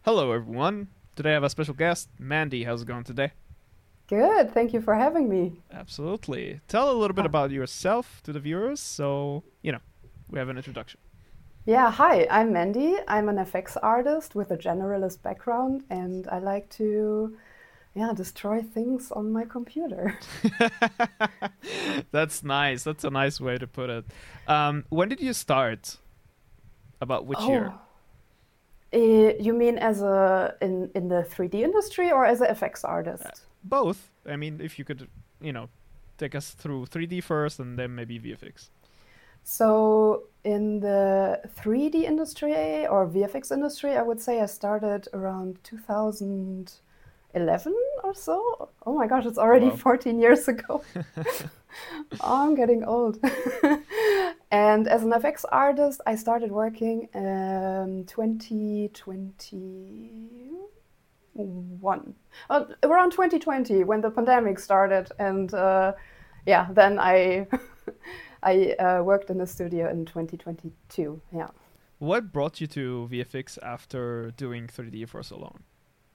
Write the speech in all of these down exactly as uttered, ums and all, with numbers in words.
Hello, everyone. Today I have a special guest, Mandy. How's it going today? Good, thank you for having me. Absolutely. Tell a little bit Huh. about yourself to the viewers so, you know, we have an introduction. Yeah, hi, I'm Mandy. I'm an F X artist with a generalist background, and I like to, yeah, destroy things on my computer. That's nice. That's a nice way to put it. Um, when did you start? About which year? Oh, eh, you mean as a in in the three D industry or as a F X Uh, artist? both. I mean, if you could, you know, take us through three D first and then maybe V F X. So in the three D industry or V F X industry, I would say I started around two thousand eleven or so. Oh my gosh, it's already Wow. fourteen years ago. Oh, I'm getting old. And as an F X artist, I started working in twenty twenty-one, uh, around twenty twenty when the pandemic started. And uh, yeah, then I I uh, worked in a studio in twenty twenty-two. Yeah. What brought you to V F X after doing three D for so long?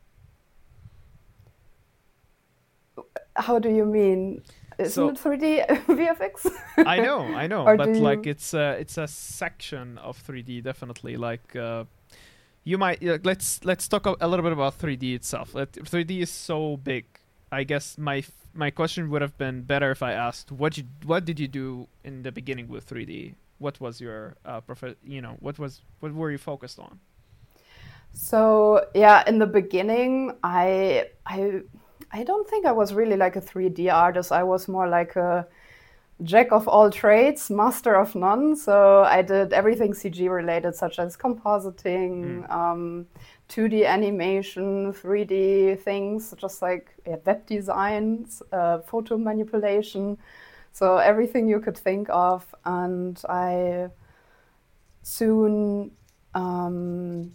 How do you mean? Isn't So it three D V F X? I know, I know, Or do but like you? it's a it's a section of three D definitely. Like uh, you might yeah, let's let's talk a, a little bit about three D itself. Let, three D is so big. I guess my f- my question would have been better if I asked what you what did you do in the beginning with three D? What was your uh, prof- you know what was what were you focused on? So yeah, in the beginning, I I I don't think I was really like a three D artist. I was more like a jack of all trades, master of none. So I did everything C G related, such as Mm. compositing, um, two D animation, three D things, just like yeah, web designs, uh, photo manipulation. So everything you could think of, and I soon. Um,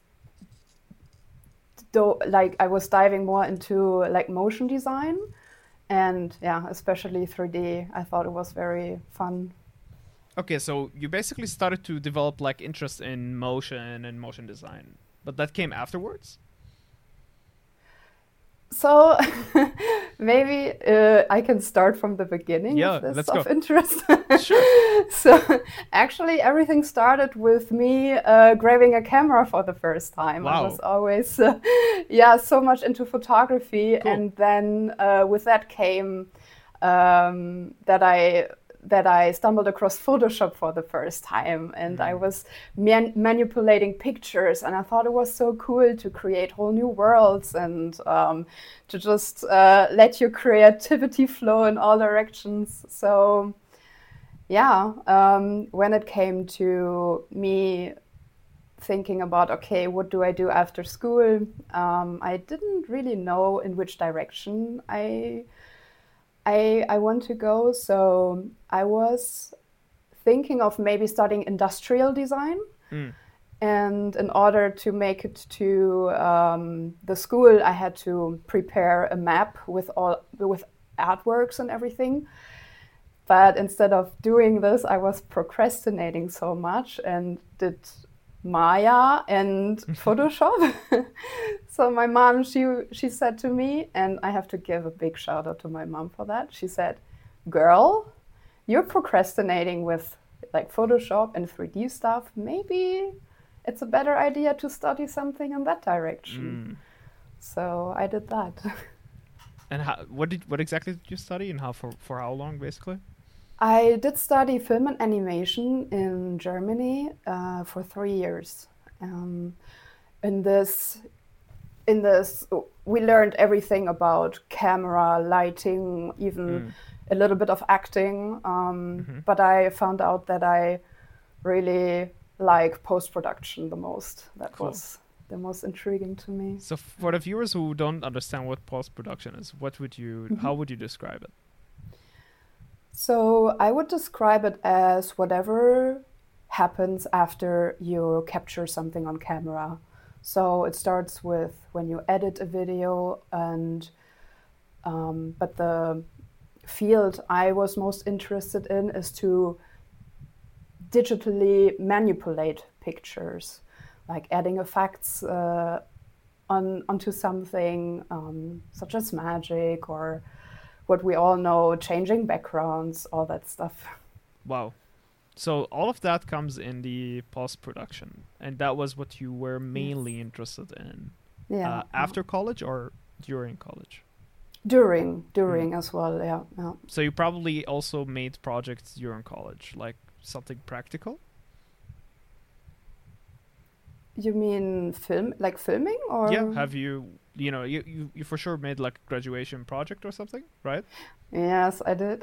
though like I was diving more into like motion design and yeah, especially three D. I thought it was very fun. Okay, so you basically started to develop like interest in motion and motion design, but that came afterwards. So maybe uh, I can start from the beginning if Yeah, this let's of go. interest. Sure. So actually, everything started with me uh, grabbing a camera for the first time. I was Wow. always, uh, yeah, so much into photography, Cool. and then uh, with that came um, that I that I stumbled across Photoshop for the first time, and I Mm. was man- manipulating pictures, and I thought it was so cool to create whole new worlds and um, to just uh, let your creativity flow in all directions. So yeah, um, when it came to me thinking about okay, what do I do after school, um, I didn't really know in which direction I I, I want to go. So I was thinking of maybe studying industrial design. Mm. And in order to make it to um, the school, I had to prepare a map with all with artworks and everything. But instead of doing this, I was procrastinating so much and did Maya and Photoshop. So my mom, she she said to me, and I have to give a big shout out to my mom for that. She said, "Girl, you're procrastinating with like Photoshop and three D stuff. Maybe it's a better idea to study something in that direction." Mm. So I did that. And how, what did what exactly did you study and how for for how long basically? I did study film and animation in Germany uh, for three years. Um, in this, in this, we learned everything about camera, lighting, even Mm. a little bit of acting. Um, Mm-hmm. but I found out that I really like post production the most. That Cool. was the most intriguing to me. So for the viewers who don't understand what post production is, what would you Mhm. how would you describe it? So I would describe it as whatever happens after you capture something on camera. So it starts with when you edit a video, and um, but the field I was most interested in is to digitally manipulate pictures, like adding effects, uh, on onto something um, such as magic or what we all know, changing backgrounds, all that stuff. Wow. So all of that comes in the post-production, and that was what you were mainly Yes. interested in Yeah. uh, after college or during college? During, during as well, yeah, yeah. So you probably also made projects during college, like something practical? You mean film, like filming, or? Yeah. Have you, you know, you, you, you for sure made like a graduation project or something, right? Yes, I did.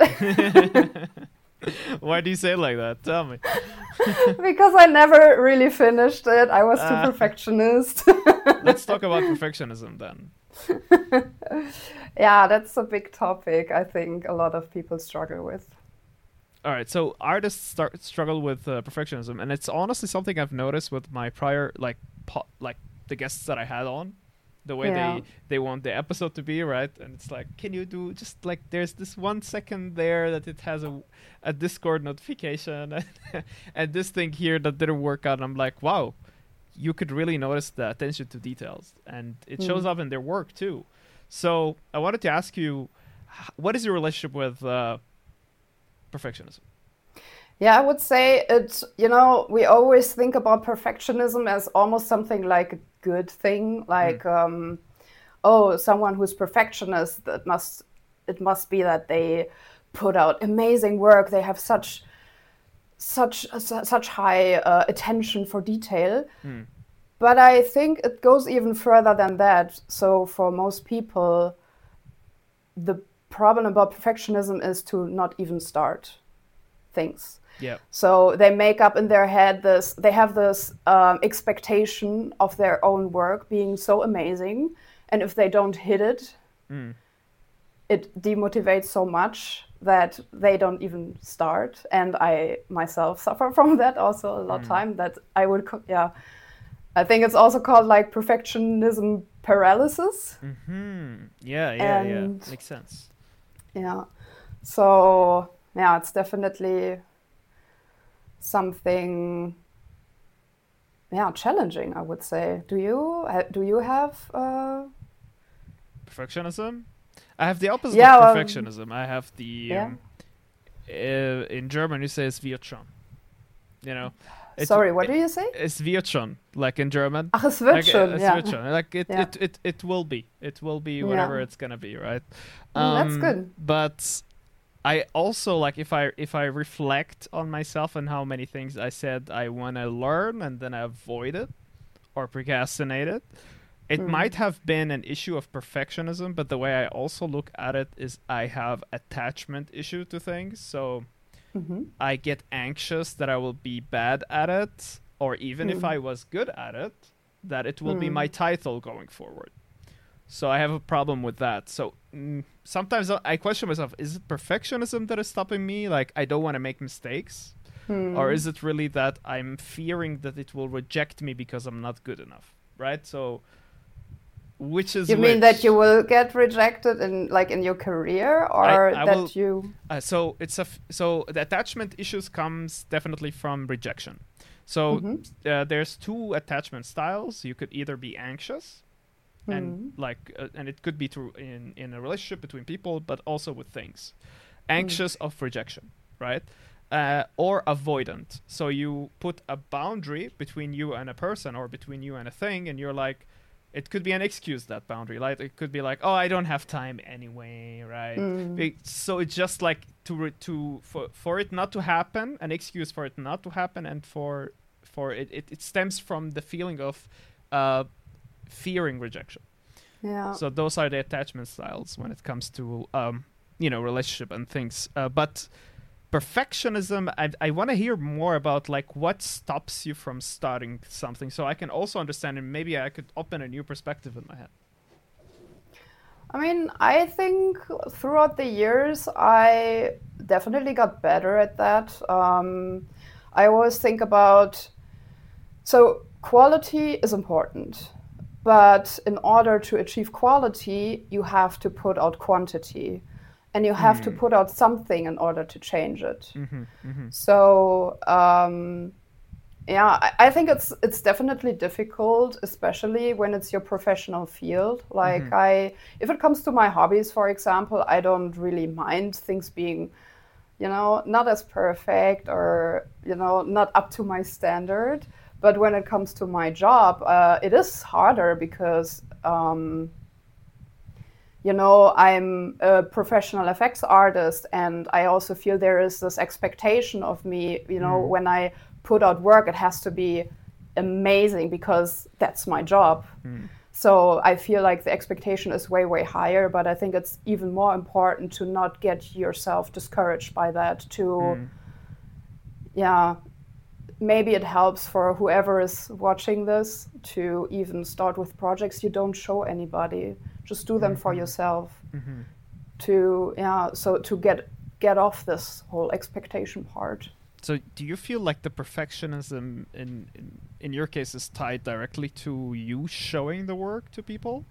Why do you say it like that? Tell me. Because I never really finished it. I was too Ah. perfectionist. Let's talk about perfectionism then. Yeah, that's a big topic I think a lot of people struggle with. All right, so artists start struggle with uh, perfectionism, and it's honestly something I've noticed with my prior like po- like the guests that I had on, the way Yeah. they they want the episode to be, right? And it's like, can you do just like there's this one second there that it has a a Discord notification, and this thing here that didn't work out. And I'm like, wow, you could really notice the attention to details, and it shows Mm. up in their work too. So I wanted to ask you, h- what is your relationship with uh, perfectionism? Yeah, I would say it, you know, we always think about perfectionism as almost something like a good thing, like, um, oh, someone who's perfectionist, that must, it must be that they put out amazing work. They have such, such, su- such high uh, attention for detail. Hmm. But I think it goes even further than that. So for most people, the problem about perfectionism is to not even start things. Yeah. So they make up in their head this, they have this um, expectation of their own work being so amazing. And if they don't hit it, Mm. it demotivates so much that they don't even start. And I myself suffer from that also a lot of time, that I would, co- yeah. I think it's also called like perfectionism paralysis. Hmm. Yeah. Yeah. And- yeah. Makes sense. Yeah. So yeah, it's definitely something, yeah, challenging, I would say. Do you ha- do you have uh Perfectionism. I have the opposite Yeah, of um, perfectionism. I have the yeah. um, uh, in German you say es wird schon. You know. It- Sorry, what it- do you say? Es wird schon, like in German. Ach, es wird Like, uh, schon, es yeah. wird schon. Like it, Yeah. it, it, it will be. It will be whatever Yeah. it's gonna be, right? Mm, that's good. But I also like if I if I reflect on myself and how many things I said I want to learn and then I avoid it or procrastinate it. It Mm. might have been an issue of perfectionism, but the way I also look at it is I have attachment issue to things. So hmm I get anxious that I will be bad at it, or even if Mm. I was good at it, that it will be Mm. my title going forward. So I have a problem with that. So mm, sometimes I question myself, is it perfectionism that is stopping me? Like, I don't want to make mistakes? Hmm. Or is it really that I'm fearing that it will reject me because I'm not good enough? Right? So which is You mean which? that you will get rejected in like in your career, or I that will- you? Uh, so it's a f- so the attachment issues comes definitely from rejection. So Mhm. uh, there's two attachment styles. You could either be anxious, and Mhm. like, uh, and it could be through in in a relationship between people, but also with things. Anxious of rejection, right? Uh, or avoidant. So you put a boundary between you and a person, or between you and a thing, and you're like, it could be an excuse, that boundary. Like it could be like, oh, I don't have time anyway, right? Mm. It- so it's just like to re- to for for it not to happen, an excuse for it not to happen, and for for it it, it stems from the feeling of uh, fearing rejection. Yeah. So those are the attachment styles when it comes to um, you know, relationship and things. Uh, but perfectionism, I I want to hear more about like what stops you from starting something, so I can also understand, and maybe I could open a new perspective in my head. I mean, I think throughout the years, I definitely got better at that. Um, I always think about, so quality is important, but in order to achieve quality, you have to put out quantity, and you have to Hmm. put out something in order to change it. Mm-hmm, mm-hmm. So, um, Yeah, I, I think it's it's definitely difficult, especially when it's your professional field. Like Mm-hmm. I, if it comes to my hobbies, for example, I don't really mind things being, you know, not as perfect or, you know, not up to my standard. But when it comes to my job, uh, it is harder because, um, you know, I'm a professional effects artist, and I also feel there is this expectation of me, you know, Mm. when I put out work, it has to be amazing because that's my job. Mm. So I feel like the expectation is way, way higher, but I think it's even more important to not get yourself discouraged by that, to, Mm. yeah, maybe it helps for whoever is watching this to even start with projects you don't show anybody. Just do them for Mm-hmm. yourself Mm-hmm. to, yeah, so to get get off this whole expectation part. So, do you feel like the perfectionism in, in in your case is tied directly to you showing the work to people,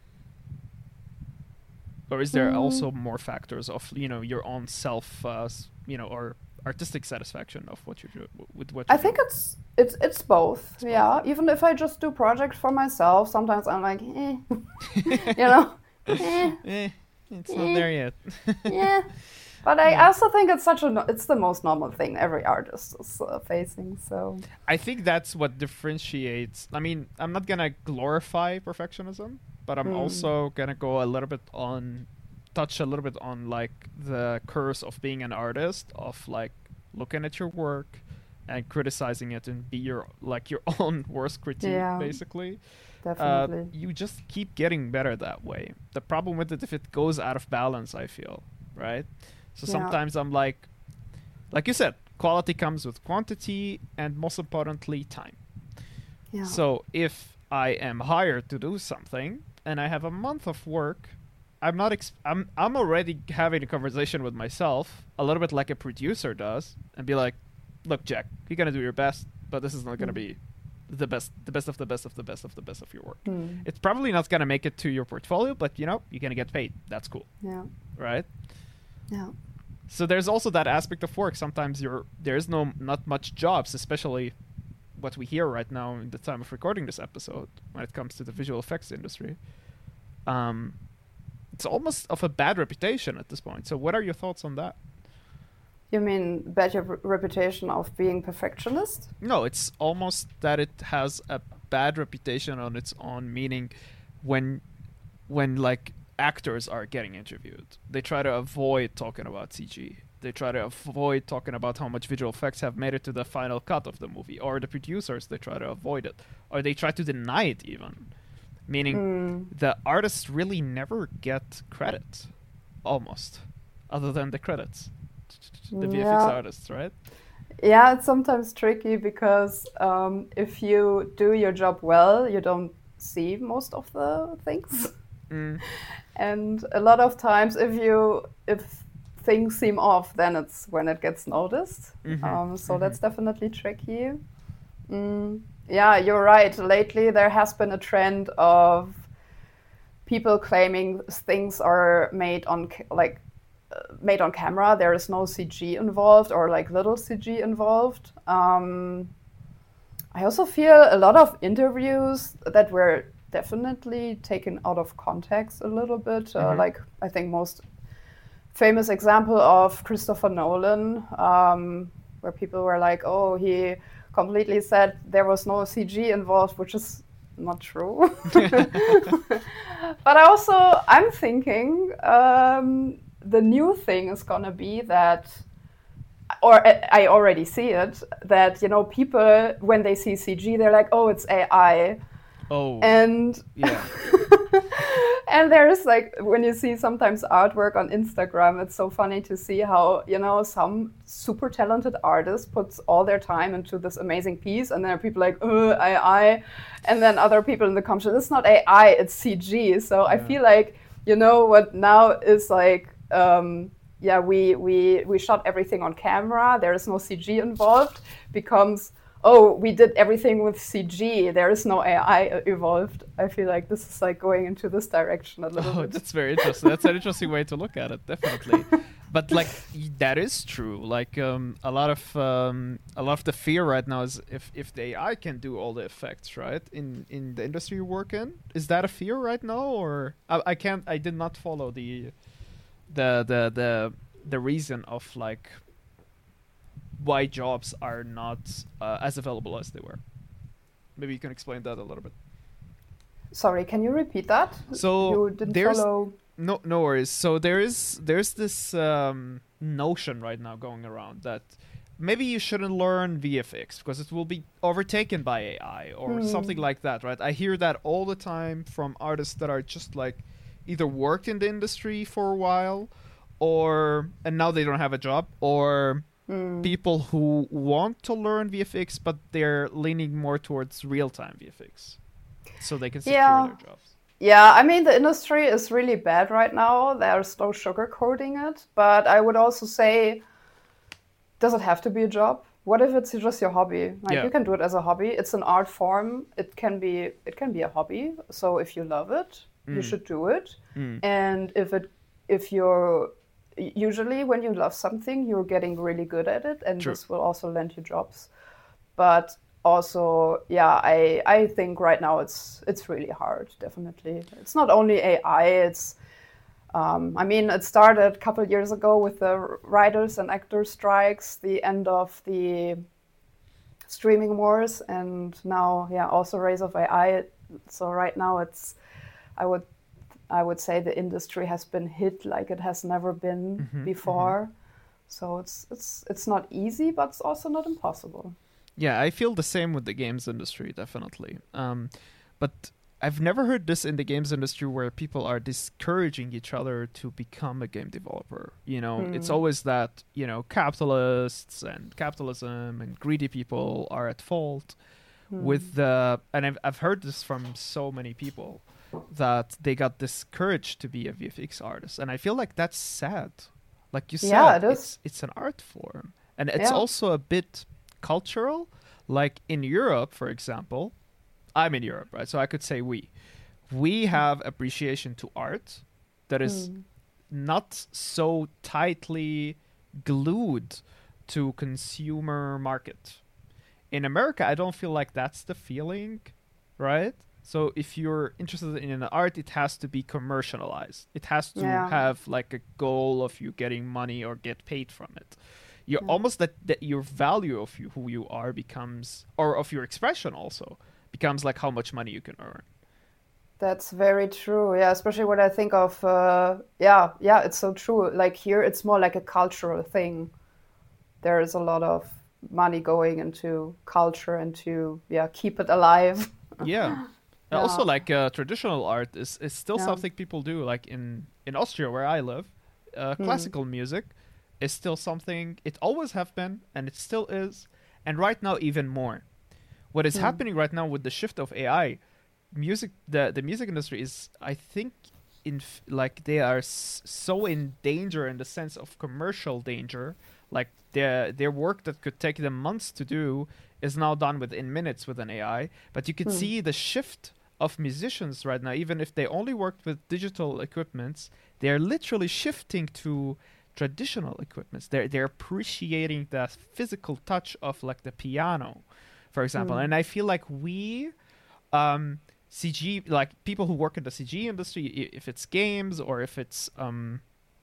or is there Mm, also more factors of, you know, your own self, uh, s- you know, or artistic satisfaction of what you do with what I you do? think it's it's it's both. It's both. Yeah, even if I just do projects for myself, sometimes I'm like, eh, you know, eh, Eh, it's not eh, there yet. yeah. But I Yeah. also think it's such a no- it's the most normal thing every artist is uh, facing. So I think that's what differentiates. I mean, I'm not gonna glorify perfectionism, but I'm mm, also gonna go a little bit on, touch a little bit on like the curse of being an artist, of like looking at your work and criticizing it and be your like your own worst critique, yeah, basically. Uh, definitely. you just keep getting better that way. The problem with it, if it goes out of balance, I feel, right? So Yeah, sometimes I'm like, like you said, quality comes with quantity and most importantly, time. yeah, So if I am hired to do something and I have a month of work, I'm not. Ex- I'm. I'm already having a conversation with myself, a little bit like a producer does, and be like, "Look, Jack, you're gonna do your best, but this is not gonna mm, be the best, the best of the best of the best of the best of your work. mm, It's probably not gonna make it to your portfolio, but you know, you're gonna get paid. That's cool, yeah, right?" yeah, So there's also that aspect of work. Sometimes you're there's no not much jobs, especially what we hear right now in the time of recording this episode when it comes to the visual effects industry. Um, it's almost of a bad reputation at this point. So what are your thoughts on that? You mean better re- reputation of being perfectionist? No, it's almost that it has a bad reputation on its own, meaning when when like actors are getting interviewed, they try to avoid talking about C G. They try to avoid talking about how much visual effects have made it to the final cut of the movie, or the producers, they try to avoid it, or they try to deny it even. Meaning, Mm, the artists really never get credit, almost, other than the credits. The V F X yeah, artists, right? yeah. It's sometimes tricky because um, if you do your job well, you don't see most of the things. Mm. And a lot of times, if you if things seem off, then it's when it gets noticed. Mm-hmm. Um, so Mm-hmm. that's definitely tricky. Mm, yeah, you're right. Lately, there has been a trend of people claiming things are made on ca- like uh, made on camera. There is no C G involved or like little C G involved. Um, I also feel a lot of interviews that were definitely taken out of context a little bit. Uh, Mm-hmm. like I think most famous example of Christopher Nolan, um, where people were like, "Oh, he completely said there was no C G involved," which is not true. But also, I'm thinking um, the new thing is gonna be that, or I already see it, that you know people when they see C G, they're like, "Oh, it's A I," Oh, and yeah. and there's like when you see sometimes artwork on Instagram, it's so funny to see how you know some super talented artist puts all their time into this amazing piece, and then are people like, "Oh, A I," and then other people in the comments, "It's not A I, it's C G." So I Yeah. feel like you know what now is like. Um, yeah, we, we we shot everything on camera. There is no C G involved. Becomes, oh, we did everything with C G. There is no A I involved. I feel like this is like going into this direction a little Oh, bit. that's very interesting. That's an interesting way to look at it, definitely. But like y- that is true. Like um, a lot of um, a lot of the fear right now is if if the A I can do all the effects, right? In in the industry you work in, is that a fear right now, or I, I can't? I did not follow the the the the the reason of like why jobs are not uh, as available as they were. Maybe you can explain that a little bit. Sorry, can you repeat that? So You didn't there's follow. no no worries. So there is there's this um, notion right now going around that maybe you shouldn't learn V F X because it will be overtaken by A I or Hmm. something like that, right? I hear that all the time from artists that are just like either worked in the industry for a while or and now they don't have a job, or Hmm. people who want to learn V F X but they're leaning more towards real-time V F X so they can secure Yeah. their jobs. Yeah, I mean, the industry is really bad right now. There's no sugarcoating it. But I would also say, does it have to be a job? What if it's just your hobby? Like Yeah. you can do it as a hobby. It's an art form. It can be it can be a hobby. So if you love it, you Mm. should do it. Mm. And if it if you're usually when you love something, you're getting really good at it, and True. this will also lend you jobs. But also, yeah, I I think right now it's it's really hard. Definitely, it's not only A I. It's um, I mean, it started a couple years ago with the writers and actors strikes, the end of the streaming wars, and now, yeah, also rise of A I. So right now, it's I would I would say the industry has been hit like it has never been Mhm, before. So it's it's it's not easy, but it's also not impossible. Yeah, I feel the same with the games industry, definitely. Um, but I've never heard this in the games industry where people are discouraging each other to become a game developer. You know, it's Hmm. always that, you know, capitalists and capitalism and greedy people are at fault Hmm. with the, and I've, I've heard this from so many people that they got discouraged to be a V F X artist. And I feel like that's sad. Like you said, Yeah, it is. it's, it's an art form. And it's Yeah. also a bit cultural. Like in Europe, for example, I'm in Europe, right? So I could say we. We have appreciation to art that is Hmm. not so tightly glued to consumer market. In America, I don't feel like that's the feeling, right? So if you're interested in an art, it has to be commercialized. It has to Yeah. have like a goal of you getting money or get paid from it. You're Yeah. almost that, that your value of you who you are becomes, or of your expression also becomes like how much money you can earn. That's very true. Yeah, especially when I think of, uh, yeah, yeah, it's so true. Like here, it's more like a cultural thing. There is a lot of money going into culture and to, yeah, keep it alive. Yeah. Uh, Also, Yeah, like uh, traditional art is, is still yeah. something people do. Like in, in Austria, where I live, uh, Hmm. classical music is still something. It always have been, and it still is, and right now even more. What is Hmm. happening right now with the shift of A I, music, the the music industry is, I think, in f- like they are s- so in danger in the sense of commercial danger. Like their their work that could take them months to do is now done within minutes with an A I. But you can Hmm. see the shift of musicians right now, even if they only worked with digital equipments, they're literally shifting to traditional equipments. They're they're appreciating the physical touch of like the piano, for example. Hmm. And I feel like we um C G, like people who work in the C G industry, i- if it's games or if it's um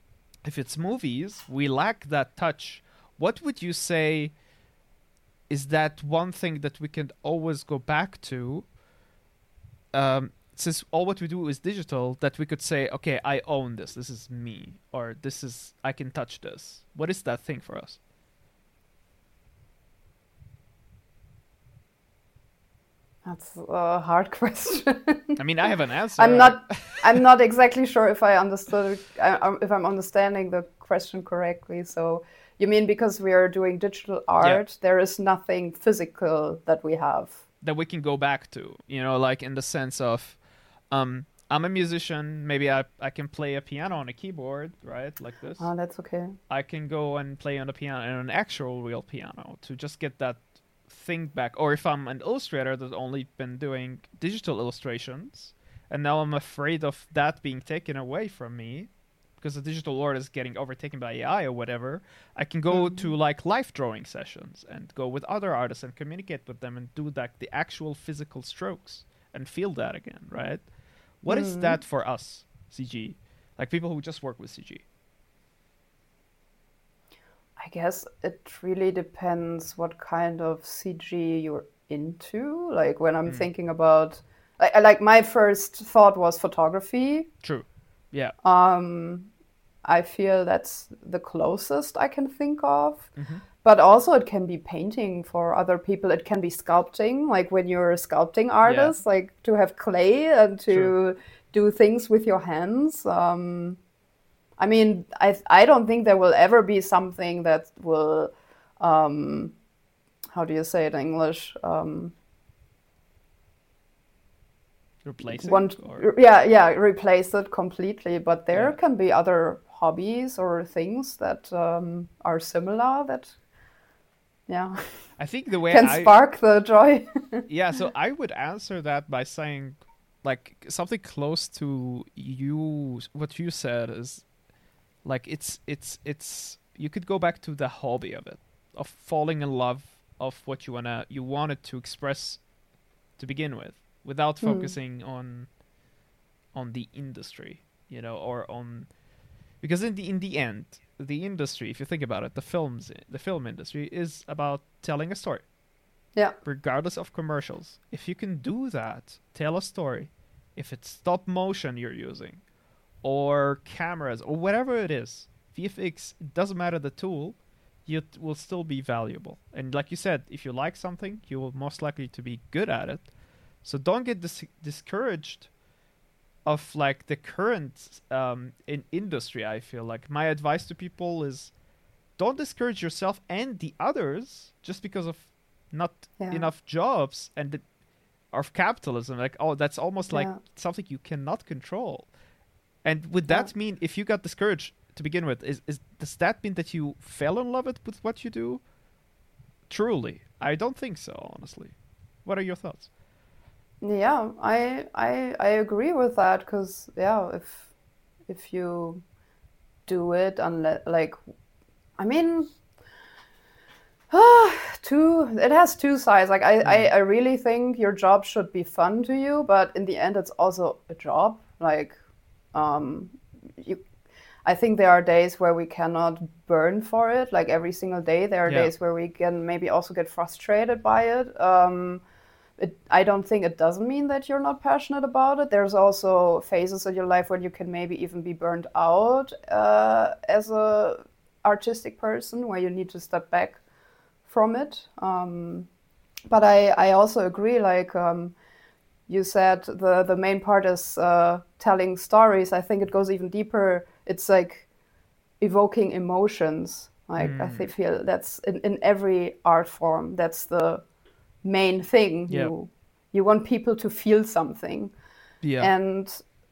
if it's movies, we lack that touch. What would you say is that one thing that we can always go back to, um, since all what we do is digital, that we could say, okay, I own this. This is me, or this is I can touch this. What is that thing for us? That's a hard question. I mean, I have an answer. I'm I- not. I'm not exactly sure if I understood. I, I'm- if I'm understanding the question correctly. So you mean because we are doing digital Yeah. art, there is nothing physical that we have? that we can go back to, you know, like in the sense of, um, I'm a musician. Maybe I, I can play a piano on a keyboard, right? Like this. Oh, that's okay. I can go and play on the piano, and an actual real piano to just get that thing back. Or if I'm an illustrator that's only been doing digital illustrations, and now I'm afraid of that being taken away from me, because the digital world is getting overtaken by A I or whatever, I can go Mm-hmm. to like live drawing sessions and go with other artists and communicate with them and do like the actual physical strokes and feel that again, right? What is Mm-hmm. that for us, C G? Like people who just work with C G. I guess it really depends what kind of C G you're into. Like when I'm Mm. thinking about, like, like my first thought was photography. True. Yeah. Um, I feel that's the closest I can think of. Mm-hmm. But also, it can be painting for other people. It can be sculpting, like when you're a sculpting artist, like to have clay and to True. do things with your hands. Um, I mean, I I don't think there will ever be something that will, um, how do you say it in English? Um, Replacing want, or yeah, yeah, replace it completely. But there yeah. can be other hobbies or things that um, are similar that, yeah, I think the way can I spark the joy. yeah, so I would answer that by saying like something close to you what you said is like it's it's it's you could go back to the hobby of it, of falling in love of what you wanna you wanted to express to begin with, without Hmm. focusing on on the industry, you know, or on because in the in the end, the industry, if you think about it, the films the film industry is about telling a story. Yeah, Regardless of commercials. If you can do that, tell a story. If it's stop motion you're using, or cameras, or whatever it is, V F X, it doesn't matter the tool, it will still be valuable. And like you said, if you like something, you will most likely to be good at it. So don't get dis- discouraged of like the current um, in industry. I feel like my advice to people is don't discourage yourself and the others just because of not yeah, enough jobs and the, of capitalism. Like, oh, that's almost like yeah, something you cannot control. And would yeah. that mean if you got discouraged to begin with, is, is does that mean that you fell in love with, with what you do? Truly, I don't think so. Honestly, what are your thoughts? Yeah, I I I agree with that because yeah, if if you do it unless like I mean two it has two sides. Like I, I Mm. I really think your job should be fun to you, but in the end it's also a job. Like um you I think there are days where we cannot burn for it, like every single day. There are Yeah. days where we can maybe also get frustrated by it. Um it, I don't think it doesn't mean that you're not passionate about it. There's also phases in your life when you can maybe even be burned out uh, as a artistic person, where you need to step back from it. Um, but I, I also agree. Like um, you said, the the main part is uh, telling stories. I think it goes even deeper. It's like evoking emotions. Like I Mm. th- feel that's in, in every art form. That's the main thing. Yeah. You you want people to feel something, Yeah. and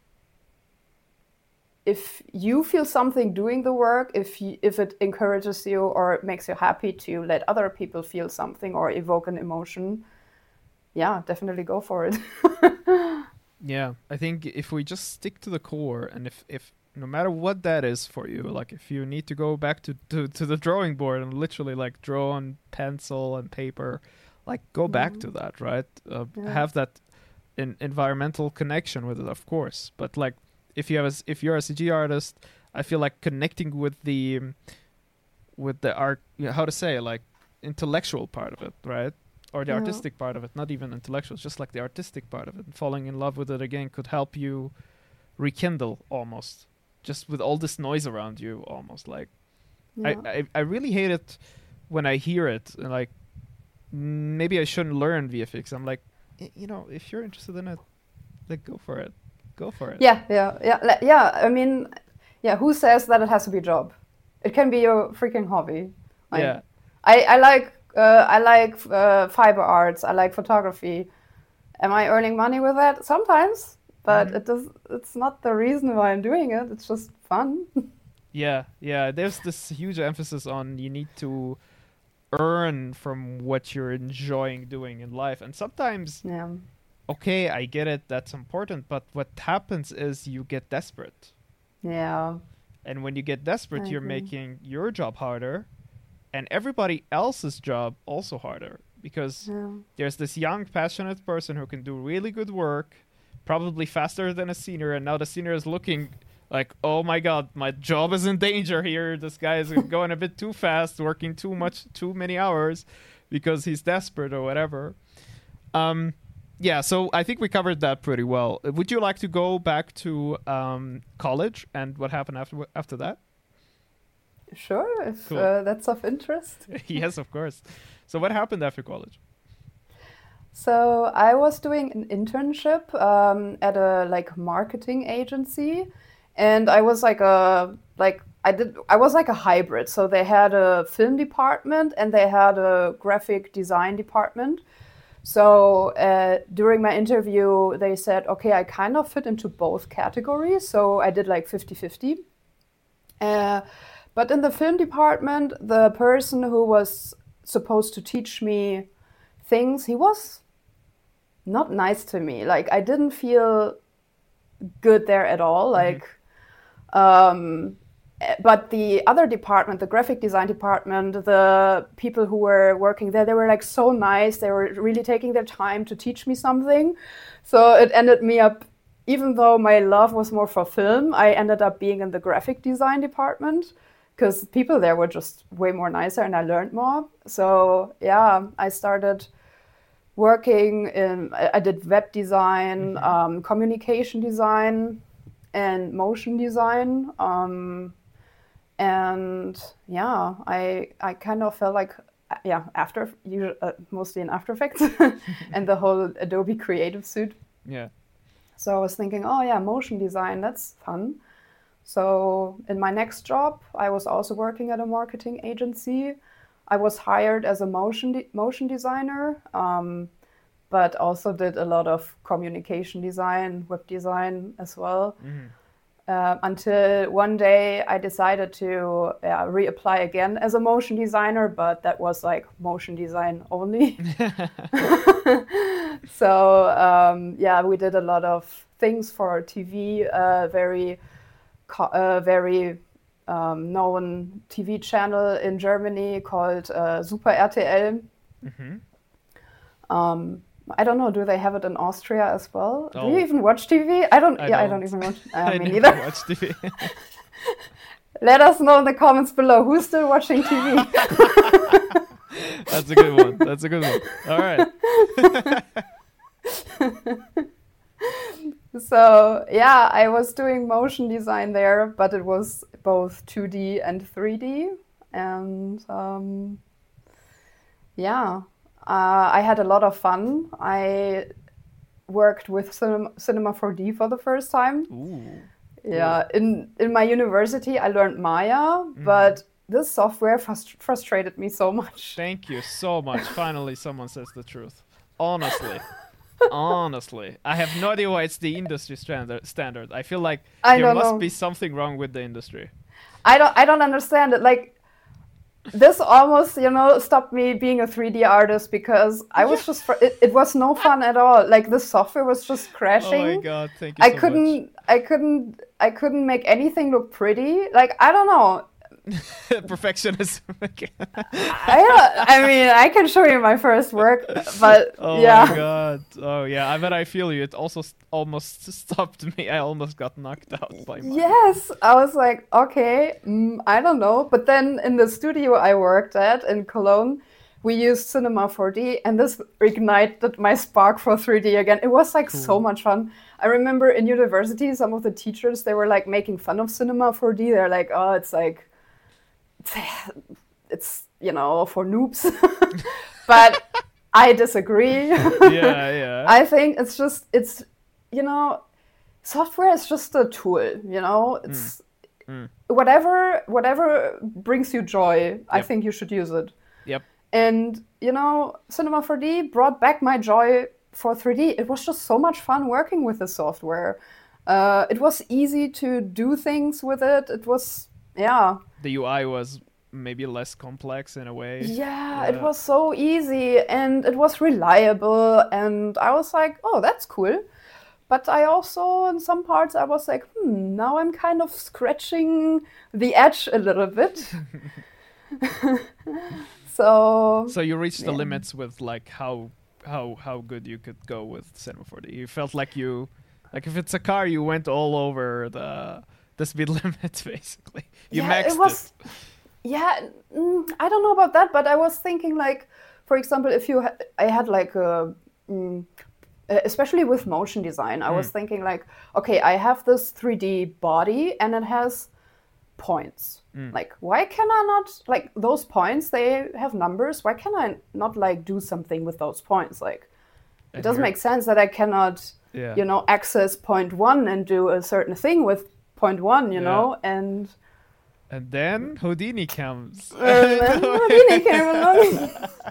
if you feel something doing the work, if you, if it encourages you or it makes you happy to let other people feel something or evoke an emotion, yeah, definitely go for it. Yeah. I think if we just stick to the core, and if if no matter what that is for you, like if you need to go back to to, to the drawing board and literally like draw on pencil and paper, like go back to Mhm. that, right? Uh, Yeah, have that in environmental connection with it, of course. But like if you have a, s- if you're a C G artist, I feel like connecting with the um, with the art, you know, how to say, like intellectual part of it, right? Or the yeah, artistic part of it, not even intellectual, just like the artistic part of it. Falling in love with it again could help you rekindle almost, just with all this noise around you, almost like I, yeah, I, I really hate it when I hear it and like maybe I shouldn't learn V F X. I'm like, "Y- you know, if you're interested in it, like go for it, go for it. yeah, yeah, yeah, le- yeah. I mean, yeah. Who says that it has to be a job? It can be your freaking hobby. Like, Yeah, I, I like, uh, I like uh, fiber arts. I like photography. Am I earning money with that? Sometimes, but hmm it does. It's not the reason why I'm doing it. It's just fun. yeah, yeah. There's this huge emphasis on you need to earn from what you're enjoying doing in life, and sometimes Yeah, okay, I get it, that's important, but what happens is you get desperate. yeah, And when you get desperate, I you're agree. making your job harder and everybody else's job also harder, because Yeah. there's this young, passionate person who can do really good work, probably faster than a senior, and now the senior is looking like, oh my god, my job is in danger here. This guy is going a bit too fast, working too much, too many hours because he's desperate or whatever. Um, yeah, so I think we covered that pretty well. Would you like to go back to um, college and what happened after after that? Sure, if Cool. uh, that's of interest. Yes, of course. So what happened after college? So I was doing an internship um, at a like marketing agency, and I was like a like I did I was like a hybrid. So they had a film department and they had a graphic design department. So uh, during my interview, they said, okay, I kind of fit into both categories. So I did like fifty-fifty. Uh, but in the film department, the person who was supposed to teach me things, he was not nice to me. Like I didn't feel good there at all. Like, um, eh, but the other department, the graphic design department, the people who were working there, they were like so nice. They were really taking their time to teach me something. So it ended me up, even though my love was more for film, I ended up being in the graphic design department because people there were just way more nicer and I learned more. So yeah, I started working in, I I did web design, Mhm. um, communication design, and motion design. Um, and yeah, I I kind of felt like, uh, yeah, after usu- uh, mostly in After Effects and the whole Adobe Creative Suite. Yeah. So I was thinking, oh yeah, motion design, that's fun. So in my next job, I was also working at a marketing agency. I was hired as a motion de- motion designer, um, but also did a lot of communication design, web design as well. Mhm. Uh, until one day I decided to uh, reapply again as a motion designer, but that was like motion design only. So um, yeah, we did a lot of things for T V, uh, very co- uh, very um, known T V channel in Germany called uh, Super R T L. Mhm. Um, I don't know. Do they have it in Austria as well? Do you Oh, even watch T V? I don't. I yeah, I don't don't. even watch. Uh, I me never neither. watched T V. Let us know in the comments below who's still watching T V. That's a good one. That's a good one. All right. So yeah, I was doing motion design there, but it was both two D and three D, and um, yeah, uh, I had a lot of fun. I worked with Cinema, Cinema four D for the first time. Ooh. Yeah, in in my university, I learned Maya, but this software frust- frustrated me so much. Thank you so much. Finally, someone says the truth. Honestly. Honestly. I have no idea why it's the industry standard. standard. I feel like I there don't must know. be something wrong with the industry. I don't I don't understand it. Like this almost, you know, stopped me being a three D artist because I was just fr- it, it was no fun at all. Like the software was just crashing. Oh my god, thank you I so couldn't I couldn't I couldn't make anything look pretty. Like I don't know. much. Perfectionism again. I I mean, I can show you my first work, but Oh yeah. my god. Oh yeah, I bet I feel you. It also st- almost stopped me. I almost got knocked out by mine. Yes, I was like, okay, mm, I don't know. But then in the studio I worked at in Cologne, we used Cinema four D, and this ignited my spark for three D again. It was like so Cool. much fun. I remember in university, some of the teachers, they were like making fun of Cinema four D. They're like, oh, it's like, it's, you know, for noobs. But I disagree. Yeah, yeah. I think it's just, it's, you know, software is just a tool, you know, it's Mm. whatever, whatever brings you joy, I Yep. think you should use it. Yep. And, you know, Cinema four D brought back my joy for three D. It was just so much fun working with the software. Uh, it was easy to do things with it. It was, yeah. The U I was maybe less complex in a way. Yeah, it Yeah. was so easy and it was reliable. And I was like, oh, that's cool. but I also, in some parts, I was like, hmm, now I'm kind of scratching the edge a little bit. so. So you reached yeah. the limits with like how how how good you could go with Cinema four D. You felt like you, like if it's a car, you went all over the the speed limit basically. You yeah, maxed it was. it. Yeah, mm, I don't know about that, but I was thinking like, for example, if you, ha- I had like a, mm, uh, especially with motion design, I was Mm. thinking like, okay, I have this three D body and it has points. Mm. Like, why can I not, like those points, they have numbers. Why can I not like do something with those points? Like, it And doesn't you're- make sense that I cannot, Yeah. you know, access point one and do a certain thing with point one, you Yeah. know, and And then Houdini comes. And then Houdini came along.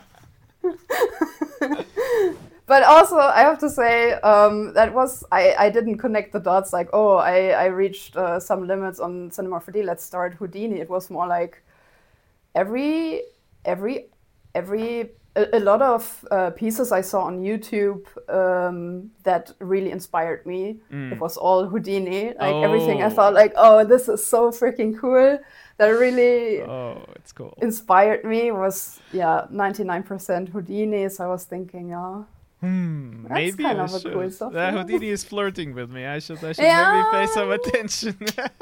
But also, I have to say, um, that was, I, I didn't connect the dots like, oh, I, I reached uh, some limits on Cinema four D, let's start Houdini. It was more like every, every, every, a, a lot of uh, pieces I saw on YouTube um, that really inspired me. Mm. It was all Houdini. Like everything I Oh. thought like, oh, this is so freaking cool. That really Oh, it's cool. inspired me was, yeah, ninety-nine percent Houdini. So I was thinking, yeah, Hmm, That's maybe kind I of a should. cool stuff, Uh, yeah. Houdini is flirting with me. I should, I should Yeah. maybe pay some attention.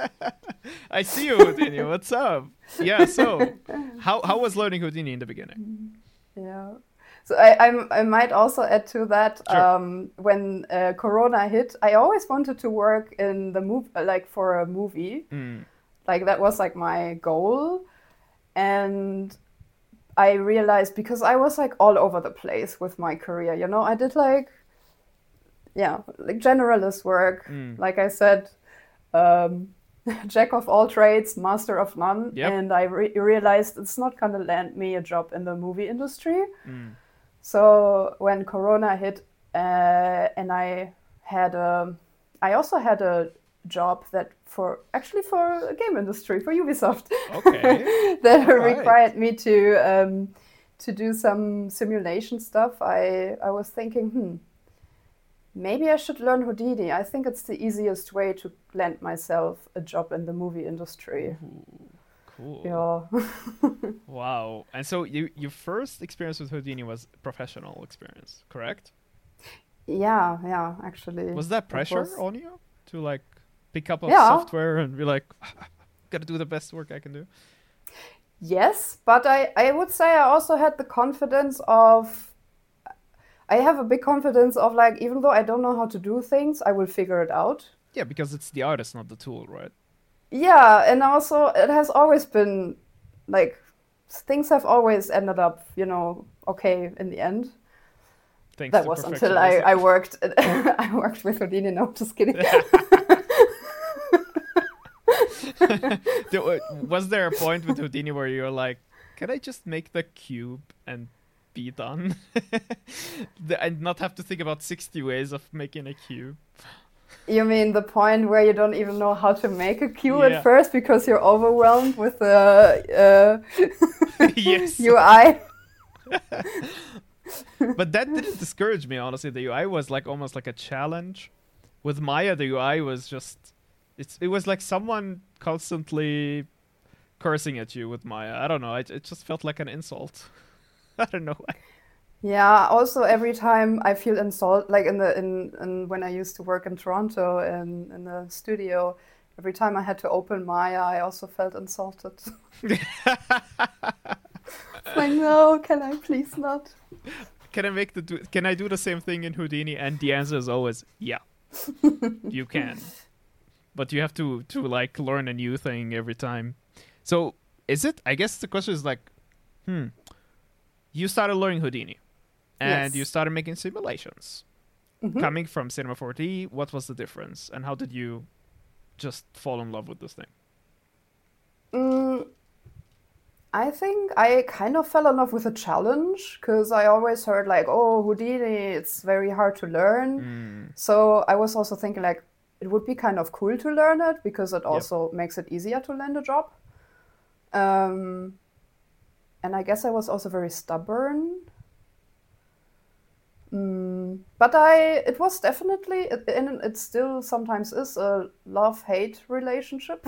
I see you, Houdini. What's up? Yeah. So, how how was learning Houdini in the beginning? yeah. So I, I'm, I might also add to that, Sure. um, when uh, Corona hit, I always wanted to work in the move, like for a movie. Mm. Like that was like my goal. And I realized because I was like all over the place with my career, you know, I did like, yeah, like generalist work. Mm. Like I said, um, jack of all trades, master of none. Yep. And I re- realized it's not going to land me a job in the movie industry. Mm. So when Corona hit, uh, and I had a, I also had a job that for actually for a game industry for Ubisoft. Okay. that All right. required me to um, to do some simulation stuff. I I was thinking, hmm, maybe I should learn Houdini. I think it's the easiest way to land myself a job in the movie industry. Ooh, cool. Yeah. Wow. And so you your first experience with Houdini was professional experience, correct? yeah, yeah, actually. Was that it pressure was- on you to like pick up a Yeah. software and be like, gotta do the best work I can do? Yes, but I, I would say I also had the confidence of, I have a big confidence of like, even though I don't know how to do things, I will figure it out. Yeah, because it's the artist, not the tool, right? Yeah, and also it has always been like, things have always ended up, you know, okay in the end. Thanks That to was until I, perfectionism. I worked I worked with Houdini. No, just kidding. Do- uh, was there a point with Houdini where you're like, can I just make the cube and be done? The- and not have to think about sixty ways of making a cube? You mean the point where you don't even know how to make a cue Yeah. at first because you're overwhelmed with the uh, Yes. U I? But that didn't discourage me, honestly. The U I was like almost like a challenge. With Maya, the U I was just, it's it was like someone constantly cursing at you with Maya. I don't know. It, it just felt like an insult. I don't know why. Yeah. Also, every time I feel insulted, like in the in, in when I used to work in Toronto in in the studio, every time I had to open Maya, I also felt insulted. Like, no, can I please not? Can I make the do- can I do the same thing in Houdini? And the answer is always yeah. You can. But you have to to like learn a new thing every time. So is it, I guess the question is like, hmm, you started learning Houdini and Yes. you started making simulations. Mhm. Coming from Cinema four D, what was the difference and how did you just fall in love with this thing? Mm, I think I kind of fell in love with a challenge because I always heard like, oh, Houdini, it's very hard to learn. Mm, So I was also thinking like it would be kind of cool to learn it because it also makes it easier to land a job. Um, and I guess I was also very stubborn. Mm, but I, it was definitely, it- and it still sometimes is a love-hate relationship.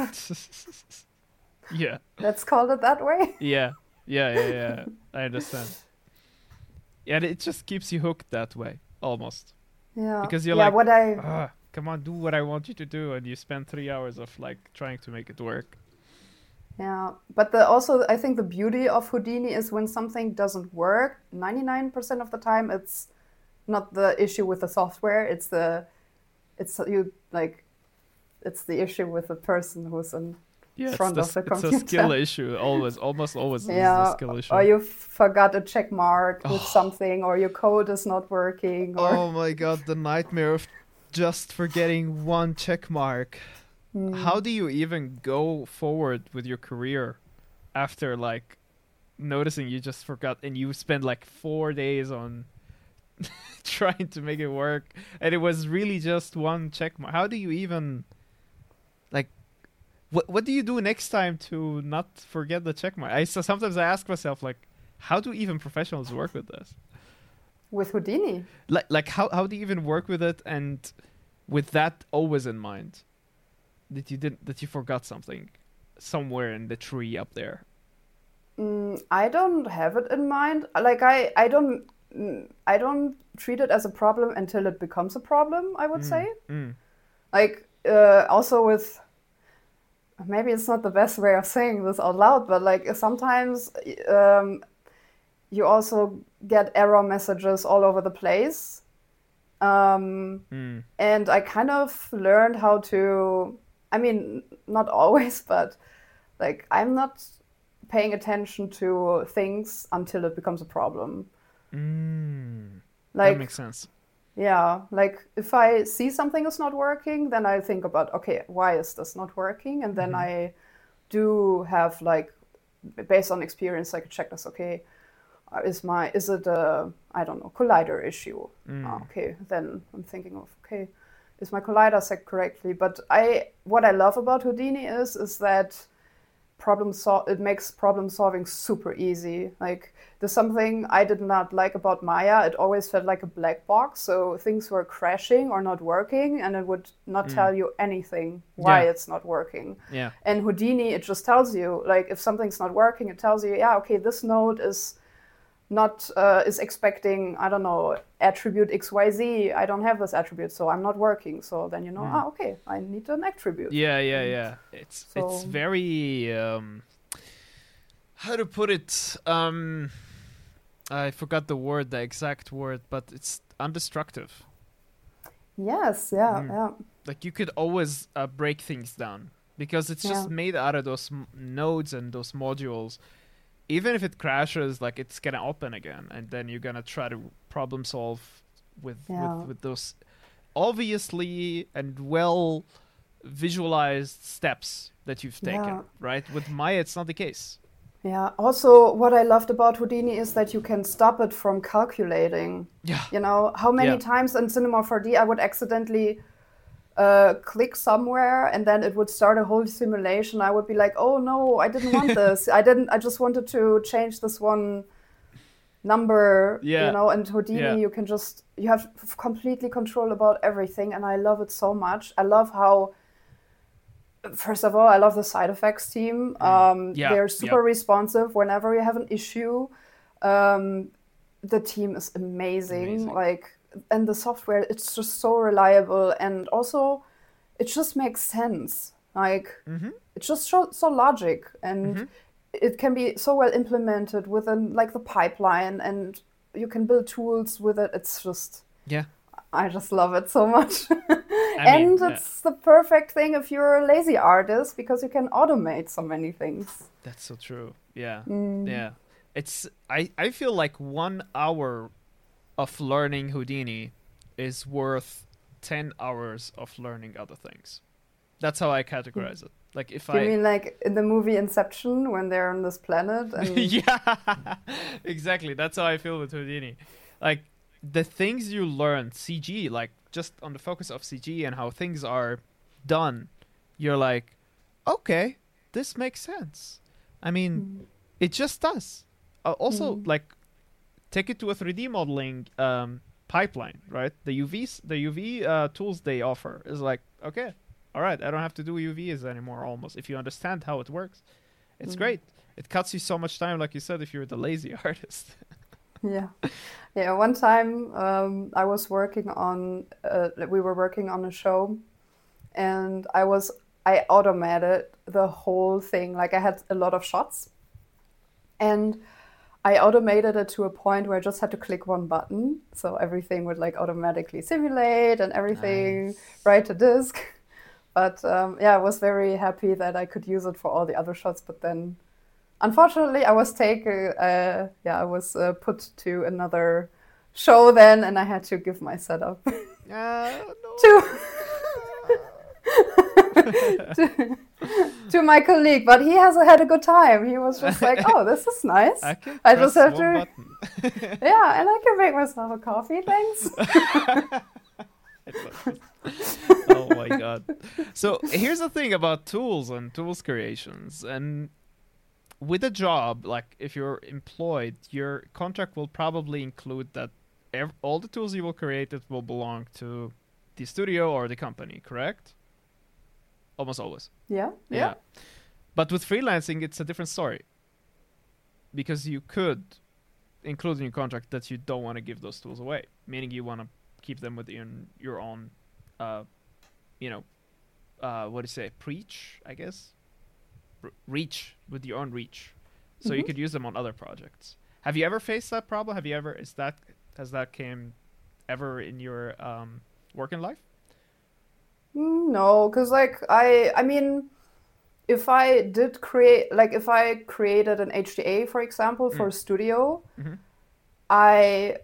Yeah. Let's call it that way. Yeah. Yeah, yeah, yeah. I understand. Yeah, and it just keeps you hooked that way, almost. Yeah, Because you're yeah. like, What I, ah, come on, do what I want you to do, and you spend three hours of like trying to make it work. yeah. But the also, I think the beauty of Houdini is when something doesn't work. ninety-nine percent of the time, it's not the issue with the software. It's the, it's you like, it's the issue with the person who's in Yeah, it's front of this, the it's a skill computer. issue. Always, almost always, this is a Yeah, skill or issue. you forgot a check mark with Oh, something, or your code is not working, or oh my god, the nightmare of just forgetting one check mark. How Hmm. do you even go forward with your career after like noticing you just forgot and you spend like four days on trying to make it work and it was really just one check mark? How do you even like what what do you do next time to not forget the check mark? I so sometimes I ask myself like how do even professionals work with this? with Houdini. Like like how how do you even work with it and with that always in mind that you didn't that you forgot something somewhere in the tree up there. Mm, I don't have it in mind. Like I, I don't, mm, I don't treat it as a problem until it becomes a problem, I would Mm, say. mm, Like uh, also with maybe it's not the best way of saying this out loud, but like sometimes um, you also get error messages all over the place. Um, mm, and I kind of learned how to, I mean, not always, but like I'm not paying attention to things until it becomes a problem. mm. That Like, makes sense. yeah, like if I see something is not working, then I think about, okay, why is this not working? And then Mm-hmm. I do have like, based on experience, like check this, okay, uh, is my, is it a, I don't know, collider issue? Ah, Mm, okay, then I'm thinking of, okay, is my collider set correctly? But I, what I love about Houdini is, is that problem sol- it makes problem solving super easy. Like there's something I did not like about Maya. It always felt like a black box. So things were crashing or not working, and it would not mm. tell you anything why Yeah, it's not working. yeah. And Houdini, it just tells you like if something's not working, it tells you, yeah, okay, this node is not uh, is expecting I don't know attribute X Y Z. I don't have this attribute, so I'm not working. So then you know, Mm. ah, okay, I need an attribute. Yeah, yeah, And yeah. It's it's so very um how to put it? Um I forgot the word, the exact word, but it's undestructive. yes, yeah, Mm. yeah. Like you could always uh, break things down because it's just Yeah, made out of those m- nodes and those modules. Even if it crashes, like it's gonna open again, and then you're gonna try to problem solve with with yeah, with those obviously and well visualized steps that you've taken. yeah, Right? With Maya, it's not the case. yeah. Also, what I loved about Houdini is that you can stop it from calculating. Yeah, You know, how many yeah. times in Cinema four D I would accidentally uh, click somewhere and then it would start a whole simulation. I would be like, oh no, I didn't want this. I didn't, I just wanted to change this one number, you Yeah, know, and yeah. Houdini, you can just, you have completely control about everything. And I love it so much. I love how first of all, I love the side effects team. Mm. Um, Yeah, they're yeah. super responsive whenever you have an issue. Um, the team is amazing. Amazing. Like, and the software, it's just so reliable, and also it just makes sense. Like, Mm-hmm. it's just so, so logic, and Mm-hmm. it can be so well implemented within like the pipeline, and you can build tools with it. It's just Yeah. I just love it so much. I mean, And yeah. it's the perfect thing if you're a lazy artist because you can automate so many things. That's so true. Yeah. Mm. Yeah. It's I I feel like one hour of learning Houdini is worth ten hours of learning other things. That's how I categorize it. Like if Do you I mean like in the movie Inception when they're on this planet and yeah, exactly. That's how I feel with Houdini. Like the things you learn, C G, like just on the focus of C G and how things are done, you're like, okay, this makes sense. I mean, Mm. it just does. Uh, also, Mm. like, take it to a three D modeling um, pipeline, right? The U Vs, the U V uh, tools they offer is like, okay, all right, I don't have to do U Vs anymore. Almost, if you understand how it works, it's Mm. great. It cuts you so much time, like you said, if you're the lazy artist. Yeah. Yeah. One time um, I was working on, uh, we were working on a show, and I was, I automated the whole thing. Like I had a lot of shots, and I automated it to a point where I just had to click one button. So everything would like automatically simulate and everything Nice. write to disk. But um, yeah, I was very happy that I could use it for all the other shots. But then, unfortunately, I was taken. Uh, yeah, I was uh, put to another show then, and I had to give my setup Uh, no. to, to to my colleague. But he has had a good time. He was just like, "Oh, this is nice. I can I press just have one to, button. yeah, and I can make myself a coffee. Thanks." I love this. Oh my god. So here's the thing about tools and tools creations. And with a job, like if you're employed, your contract will probably include that ev- all the tools you will create it will belong to the studio or the company, correct? Almost always. Yeah, yeah, But with freelancing, it's a different story. Because you could include in your contract that you don't want to give those tools away, meaning you want to keep them within your own, uh, you know, uh, what do you say, preach, I guess? R- reach, with your own reach. So you Mhm. could use them on other projects. Have you ever faced that problem? Have you ever, is that, has that came ever in your um, working life? Mm, no, because like I, I mean, if I did create, like if I created an H D A, for example, for Mm. a studio, Mm-hmm. I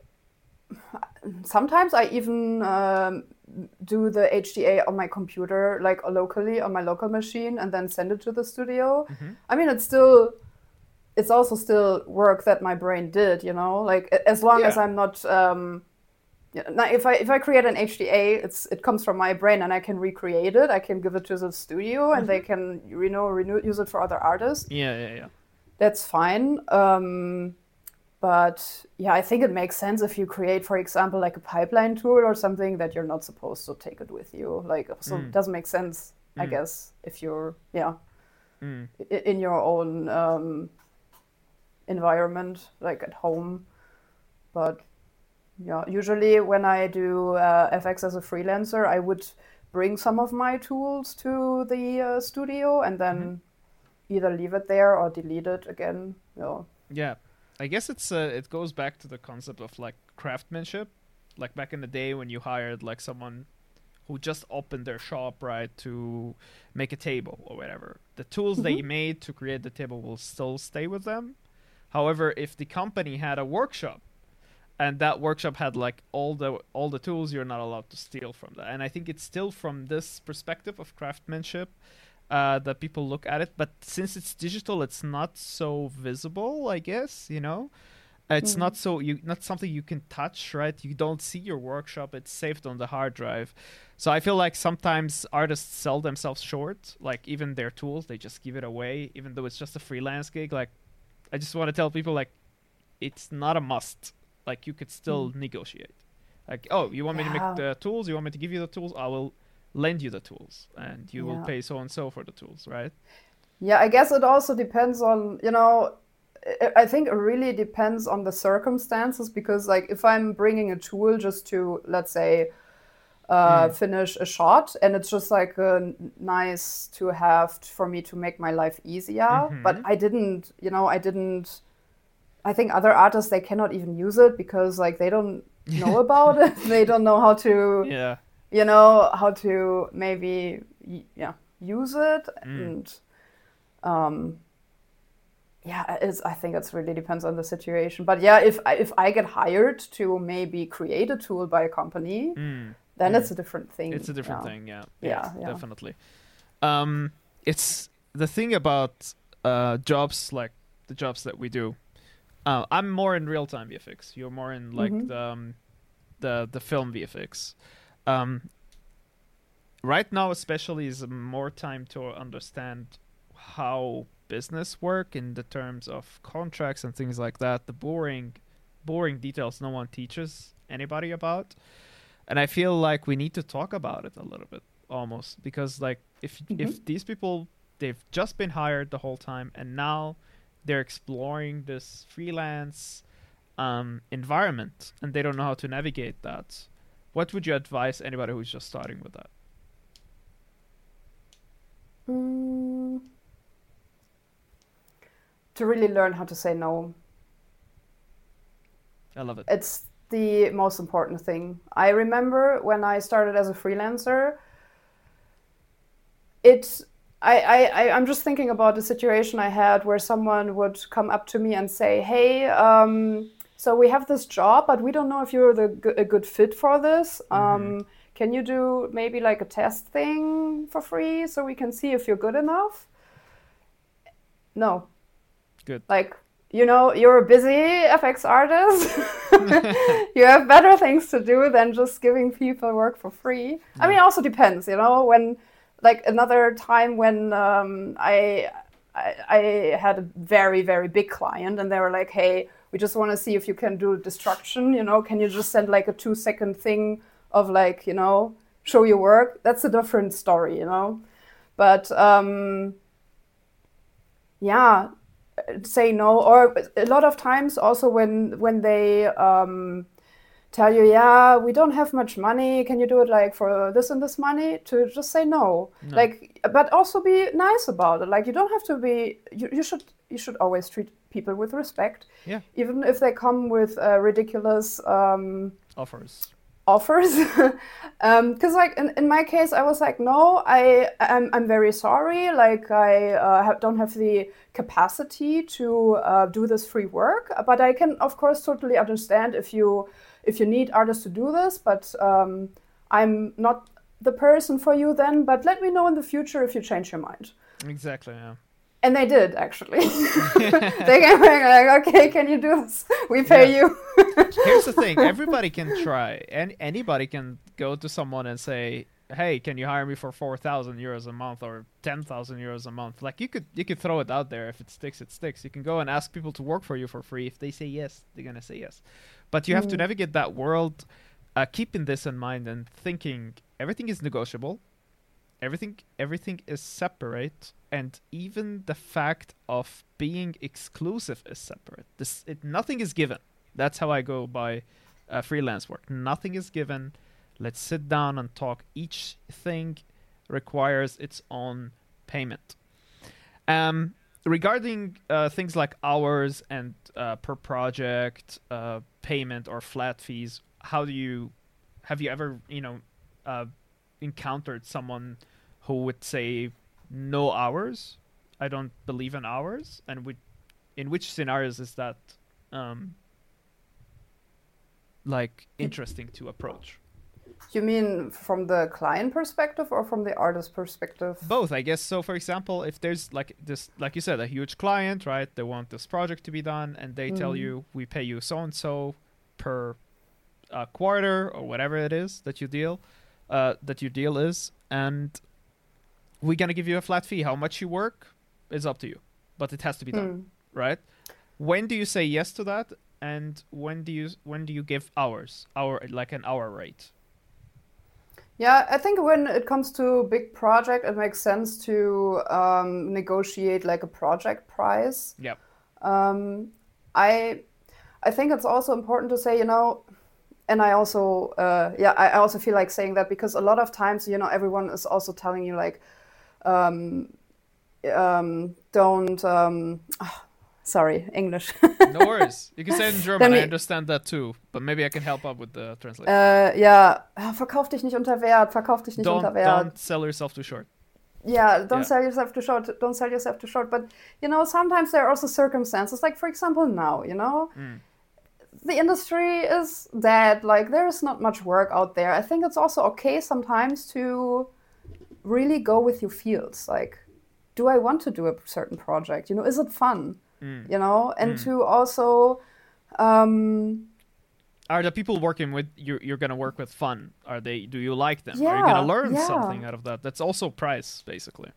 sometimes I even um, do the H D A on my computer, like locally on my local machine, and then send it to the studio. Mm-hmm. I mean, it's still, it's also still work that my brain did, you know, like a- as long as Yeah. I'm not. Um, yeah, now if I if I create an H D A, it's it comes from my brain, and I can recreate it. I can give it to the studio, and they Mm-hmm. can, you know, renew, use it for other artists. Yeah, yeah, yeah. That's fine. Um, but yeah, I think it makes sense if you create, for example, like a pipeline tool or something that you're not supposed to take it with you. Like, so it Mm. doesn't make sense, I Mm. guess, if you're, yeah, Mm. i- in your own um, environment, like at home. But yeah, usually when I do uh, F X as a freelancer, I would bring some of my tools to the uh, studio and then Mm-hmm. either leave it there or delete it again. Yeah. Yeah, I guess it's uh, it goes back to the concept of like craftsmanship, like back in the day when you hired like someone who just opened their shop, right, to make a table or whatever. The tools they Mhm. made to create the table will still stay with them. However, if the company had a workshop and that workshop had like all the all the tools, you're not allowed to steal from that. And I think it's still from this perspective of craftsmanship uh, that people look at it. But since it's digital, it's not so visible, I guess, you know? It's Mm. not so you not something you can touch, right? You don't see your workshop. It's saved on the hard drive. So I feel like sometimes artists sell themselves short, like even their tools, they just give it away, even though it's just a freelance gig. Like I just want to tell people like it's not a must. Like you could still Mm. negotiate. Like, oh, you want me to make Yeah. the tools? You want me to give you the tools? I will lend you the tools, and you will Yeah. pay so and so for the tools, right? Yeah, I guess it also depends on, you know, I I think it really depends on the circumstances because, like, if I'm bringing a tool just to, let's say, uh, Mm. finish a shot, and it's just like uh, n- nice to have for me to make my life easier, but Mm-hmm. I didn't, you know, I didn't. I think other artists they cannot even use it because like they don't know about it. They don't know how to, Yeah. you know, how to maybe y- yeah use it Mm. and um yeah, it's, I think it's really depends on the situation. But yeah, if I, if I get hired to maybe create a tool by a company, Mm. then Mm. it's a different thing. It's a different Yeah, thing, yeah. Yeah, yeah, yeah. definitely. Um, it's the thing about uh jobs like the jobs that we do. Uh, I'm more in real time V F X. You're more in like Hmm. the um, the the film V F X. Um, right now, especially, is more time to understand how business work in the terms of contracts and things like that. The boring, boring details no one teaches anybody about. And I feel like we need to talk about it a little bit almost, because like if mm-hmm. if these people, they've just been hired the whole time and now they're exploring this freelance um, environment and they don't know how to navigate that, what would you advise anybody who's just starting with that? Mm. To really learn how to say no. I love it. It's the most important thing. I remember when I started as a freelancer, it's I, I, I'm just thinking about a situation I had where someone would come up to me and say, hey, um, so we have this job, but we don't know if you're the, a good fit for this. Mm-hmm. Um, can you do maybe like a test thing for free so we can see if you're good enough? No. Good. Like, you know, you're a busy F X artist. You have better things to do than just giving people work for free. Yeah. I mean, it also depends, you know, when... Like another time when um, I, I I had a very, very big client and they were like, hey, we just want to see if you can do destruction, you know, can you just send like a two second thing of like, you know, show your work? That's a different story, you know. But um, yeah, say no. Or a lot of times also when, when they... Um, tell you, yeah, we don't have much money. Can you do it like for this and this money? To just say no. no. Like, but also be nice about it. Like, you don't have to be. You, you should you should always treat people with respect. Yeah. Even if they come with uh, ridiculous um, offers. Offers, because um, like in, in my case, I was like, no, I I'm I'm very sorry. Like I uh, have, don't have the capacity to uh, do this free work. But I can, of course, totally understand if you. If you need artists to do this, but um, I'm not the person for you then, but let me know in the future if you change your mind. Exactly, yeah. And they did, actually. They came back like, okay, can you do this? We pay yeah. you. Here's the thing. Everybody can try. And anybody can go to someone and say, hey, can you hire me for four thousand euros a month or ten thousand euros a month? Like, you could you could throw it out there. If it sticks, it sticks. You can go and ask people to work for you for free. If they say yes, they're going to say yes. But you have mm. to navigate that world, uh, keeping this in mind and thinking everything is negotiable. Everything everything is separate. And even the fact of being exclusive is separate. This it, Nothing is given. That's how I go by uh, freelance work. Nothing is given. Let's sit down and talk. Each thing requires its own payment. Um, regarding uh, things like hours and uh, per project uh, payment or flat fees, how do you have you ever you know uh, encountered someone who would say no hours? I don't believe in hours. And we, in which scenarios is that um, like interesting to approach? You mean from the client perspective or from the artist perspective? Both, I guess. So, for example, if there's like this, like you said, a huge client, right? They want this project to be done, and they mm. tell you, we pay you so and so per uh, quarter or whatever it is that you deal, uh, that your deal is, and we're gonna give you a flat fee. How much you work is up to you, but it has to be done, mm. right? When do you say yes to that, and when do you when do you give hours, hour like an hour rate? Yeah, I think when it comes to big project, it makes sense to um, negotiate like a project price. Yep. Um, I I think it's also important to say, you know, and I also uh, yeah, I also feel like saying that because a lot of times, you know, everyone is also telling you like, um, um, don't. Um, oh, sorry, English. No worries. You can say it in German. I understand that too. But maybe I can help out with the translation. Uh, ja, verkauf dich nicht unter Wert. Verkauf dich nicht don't, unter Wert. Don't sell yourself too short. Yeah, don't yeah. sell yourself too short. Don't sell yourself too short. But, you know, sometimes there are also circumstances. Like, for example, now, you know, mm. the industry is dead. Like, there is not much work out there. I think it's also okay sometimes to really go with your feels. Like, do I want to do a certain project? You know, is it fun? Mm. You know, and mm. to also um are the people working with you you're gonna work with fun? Are they do you like them? Yeah, are you gonna learn yeah. something out of that? That's also price, basically.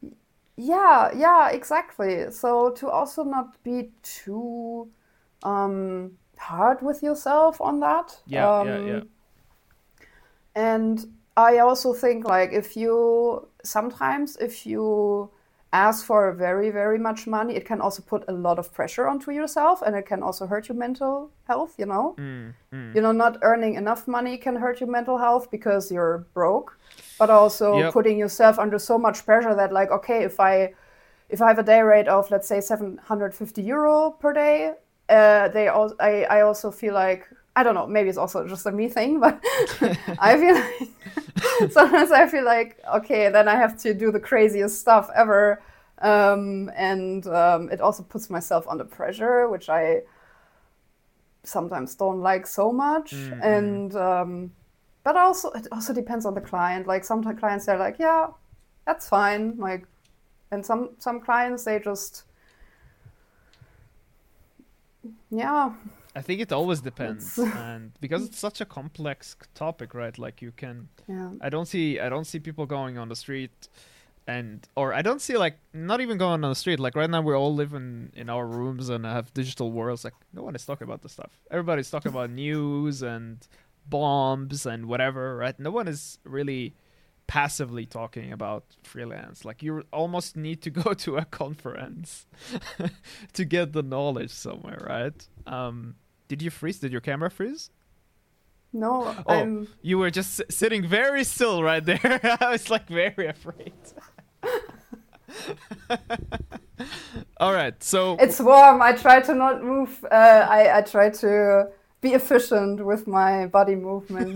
Yeah, yeah, exactly. So to also not be too um hard with yourself on that. Yeah, um, yeah, yeah. And I also think like if you sometimes if you ask for very very much money, it can also put a lot of pressure onto yourself, and it can also hurt your mental health. You know, Mm, mm. you know, not earning enough money can hurt your mental health because you're broke, but also Yep. putting yourself under so much pressure that like, okay, if I if I have a day rate of let's say seven hundred fifty euro per day, uh, they also I, I also feel like I don't know, maybe it's also just a me thing, but I feel like sometimes I feel like okay, then I have to do the craziest stuff ever, um, and um, it also puts myself under pressure, which I sometimes don't like so much. Mm, mm. And um, but also it also depends on the client. Like some clients they're like, yeah, that's fine. Like, and some some clients they just yeah. I think it always depends, and because it's such a complex c- topic, right? Like you can, Yeah. I don't see, I don't see people going on the street, and or I don't see like not even going on the street. Like right now, we're all living in our rooms and have digital worlds. Like no one is talking about this stuff. Everybody's talking about news and bombs and whatever, right? No one is really passively talking about freelance. Like you almost need to go to a conference to get the knowledge somewhere, right? Um, did you freeze? Did your camera freeze? No, Oh, I'm you were just s- sitting very still right there. I was like very afraid. All right, so it's warm. I try to not move. Uh, I I try to be efficient with my body movement.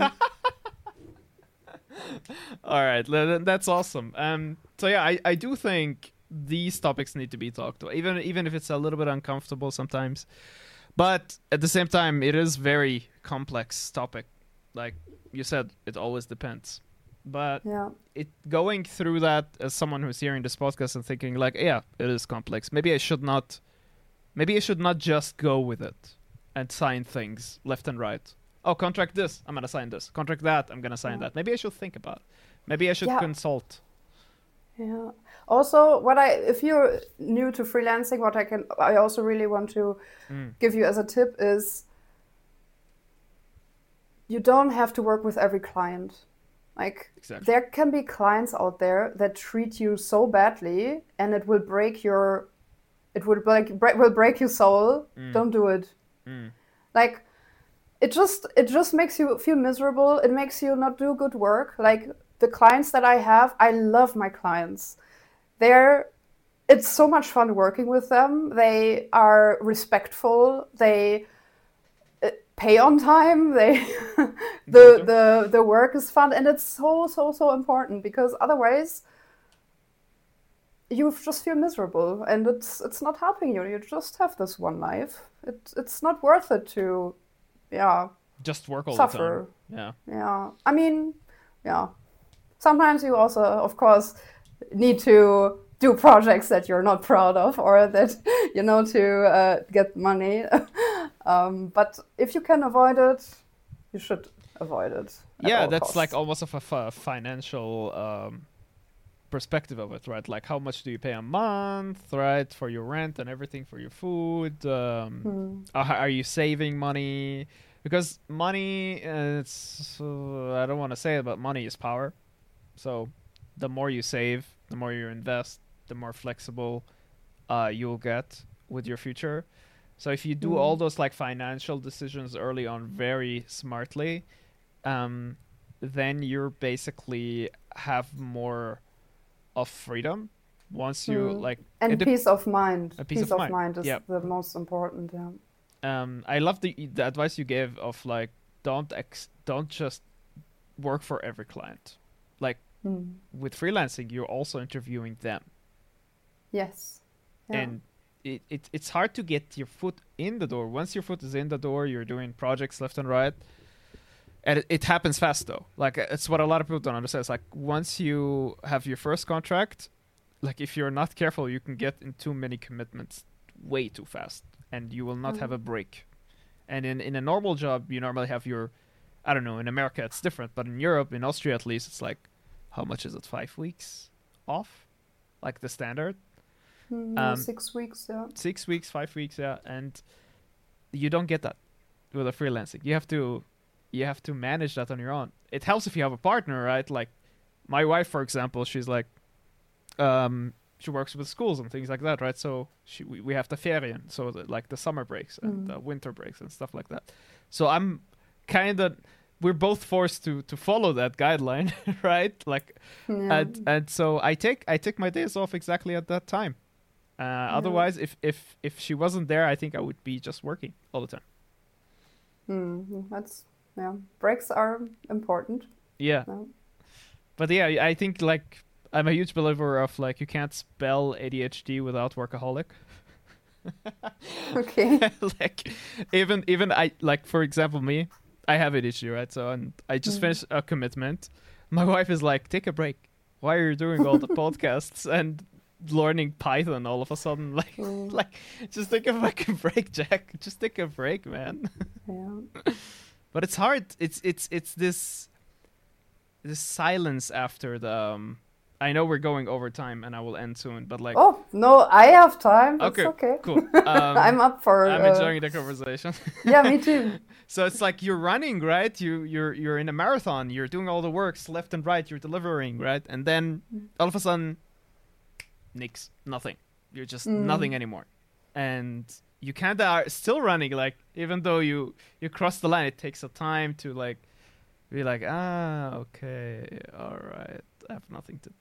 all right, le- le- that's awesome. Um, so yeah, I, I do think these topics need to be talked about, even even if it's a little bit uncomfortable sometimes. But at the same time, it is very complex topic. Like you said, it always depends. But Yeah. it going through that as someone who's hearing this podcast and thinking like, yeah, it is complex. Maybe I should not. Maybe I should not just go with it and sign things left and right. Oh, contract this, I'm gonna sign this. Contract that, I'm gonna sign Yeah. that. Maybe I should think about it. Maybe I should Yeah. consult. Yeah. Also, what I if you're new to freelancing, what I can I also really want to Mm, give you as a tip is you don't have to work with every client. Like exactly. there can be clients out there that treat you so badly, and it will break your it will break, break will break your soul. Mm. Don't do it. Mm, Like it just it just makes you feel miserable. It makes you not do good work. Like the clients that I have, I love my clients. They're it's so much fun working with them. They are respectful. They uh, pay on time. They the the the work is fun, and it's so so so important because otherwise you just feel miserable, and it's it's not helping you. You just have this one life. It it's not worth it to, yeah, just work all suffer. the time. Yeah. Yeah, I mean, yeah. Sometimes you also, of course, need to do projects that you're not proud of or that you know to uh, get money. um, but if you can avoid it, you should avoid it. at Yeah, all that's costs. like almost of a f- financial um, perspective of it, right? Like how much do you pay a month, right, for your rent and everything, for your food? Um, Hmm. are, are you saving money? Because money, uh, it's uh, I don't want to say it, but money is power. So the more you save, the more you invest, the more flexible uh, you'll get with your future. So if you do Hmm. all those like financial decisions early on very smartly, um, then you're basically have more of freedom once you Hmm. like And it dep- peace of mind. a peace, of, mind. is Yeah. the most important. Yeah. Um, I love the the advice you gave of like don't ex- don't just work for every client. Like Hmm. with freelancing, you're also interviewing them, Yes. Yeah. and it, it it's hard to get your foot in the door. Once your foot is in the door, you're doing projects left and right, and it, it happens fast though. Like it's what a lot of people don't understand. It's like once you have your first contract, like if you're not careful, you can get in too many commitments way too fast, and you will not have Mhm. a break. And in in a normal job, you normally have your, I don't know, in America it's different, but in Europe, in Austria at least, it's like, how much is it? Five weeks off, like the standard. Hmm, yeah, Um, six weeks. Yeah. Six weeks, five weeks, yeah, and you don't get that. with a freelancing. You have to you have to manage that on your own. It helps if you have a partner, right? Like my wife, for example, she's like, um, she works with schools and things like that, right? So she, we, we have the ferien, so the, like the summer breaks and Mm. the winter breaks and stuff like that. So I'm kind of, we're both forced to to follow that guideline, right? Like, Yeah. and and so I take I take my days off exactly at that time. Uh, Otherwise, if if if she wasn't there, I think I would be just working all the time. Mm, that's yeah. Breaks are important. Yeah. No? But yeah, I think like I'm a huge believer of like you can't spell A D H D without workaholic. Okay. Like even even I like for example me, I have A D H D, right? So and I just Mm. finished a commitment. My wife is like, take a break. Why are you doing all the podcasts and learning Python all of a sudden? Like Mm, like just take a fucking break, Jack. Just take a break, man. yeah. But it's hard. It's it's it's this this silence after the. Um, I know we're going over time, and I will end soon. But like, Oh no, I have time. It's okay, okay. cool. Um, I'm up for. I'm uh, enjoying the conversation. Yeah, me too. So it's like you're running, right? You you're you're in a marathon. You're doing all the works left and right. You're delivering, right? And then all of a sudden, nix, nothing. You're just Mm. nothing anymore, and you kind of are still running. Like even though you you cross the line, it takes a time to like be like, ah, okay, all right. I have nothing to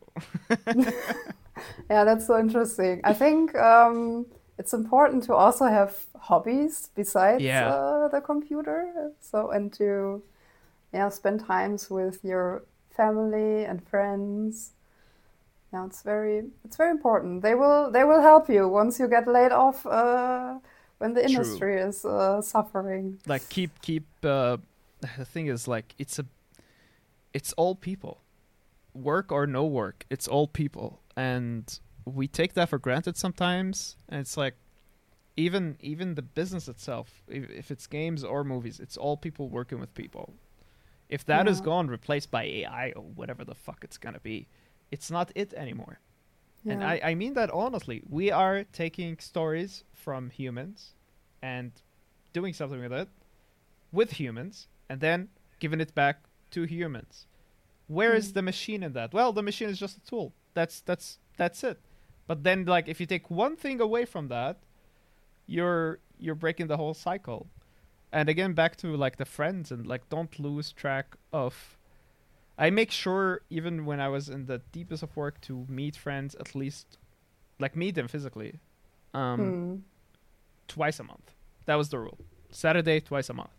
do. Yeah, that's so interesting. I think um, it's important to also have hobbies besides Yeah. uh, the computer. So and to yeah spend times with your family and friends. Yeah, it's very it's very important. They will they will help you once you get laid off uh, when the True. industry is uh, suffering. Like keep keep. Uh, the thing is, like it's a, it's all people. Work or no work, it's all people, and we take that for granted sometimes. And it's like even even the business itself, if, if it's games or movies, it's all people working with people. If that is Yeah. gone, replaced by A I or whatever the fuck it's gonna be, it's not it anymore. And Yeah. I, I mean that honestly. We are taking stories from humans and doing something with it with humans and then giving it back to humans. Where is Mm. the machine in that? Well, the machine is just a tool. That's that's that's it. But then like if you take one thing away from that, you're you're breaking the whole cycle. And again back to like the friends and like don't lose track of I make sure even when I was in the deepest of work to meet friends at least like meet them physically. Um Hmm. twice a month. That was the rule. Saturday twice a month.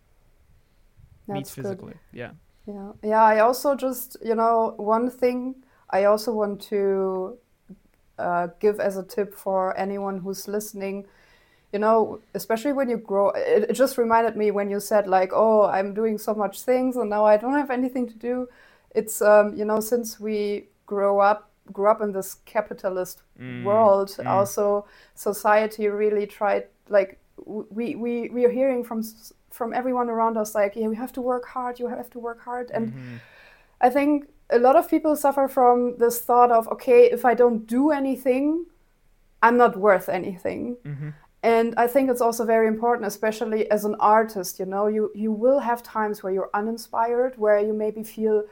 Meet That's good. physically. Yeah. Yeah, yeah. I also just, you know, one thing I also want to uh, give as a tip for anyone who's listening, you know, especially when you grow, it, it just reminded me when you said like, oh, I'm doing so much things and now I don't have anything to do. It's, um, you know, since we grow up, grew up in this capitalist Mm, world, mm. also society really tried, like, w- we, we, we are hearing from s- from everyone around us like, yeah, we have to work hard, you have to work hard. And Mhm. I think a lot of people suffer from this thought of, okay, if I don't do anything, I'm not worth anything. Mhm. And I think it's also very important, especially as an artist, you know, you, you will have times where you're uninspired, where you maybe feel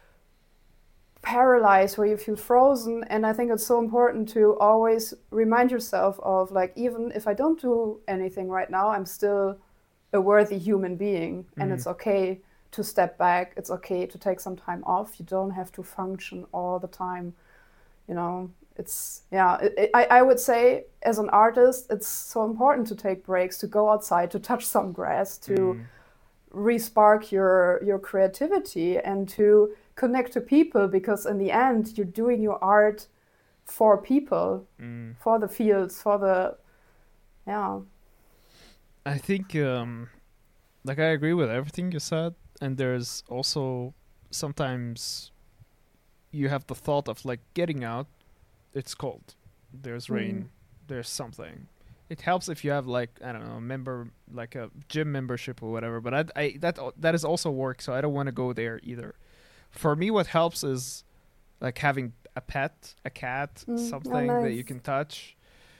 paralyzed, where you feel frozen. And I think it's so important to always remind yourself of like, even if I don't do anything right now, I'm still a worthy human being. And Mhm. it's okay to step back. It's okay to take some time off. You don't have to function all the time. You know, it's, yeah, it, it, I, I would say as an artist, it's so important to take breaks, to go outside, to touch some grass, to Mm. re-spark your, your creativity and to connect to people, because in the end, you're doing your art for people, Mm. for the fields, for the, yeah. I think, um, like, I agree with everything you said, and there's also sometimes you have the thought of like getting out. It's cold. There's rain. There's something. It helps if you have like I don't know, a member like a gym membership or whatever. But I, I that that is also work, so I don't want to go there either. For me, what helps is like having a pet, a cat, Mm, oh, something that you nice. can touch.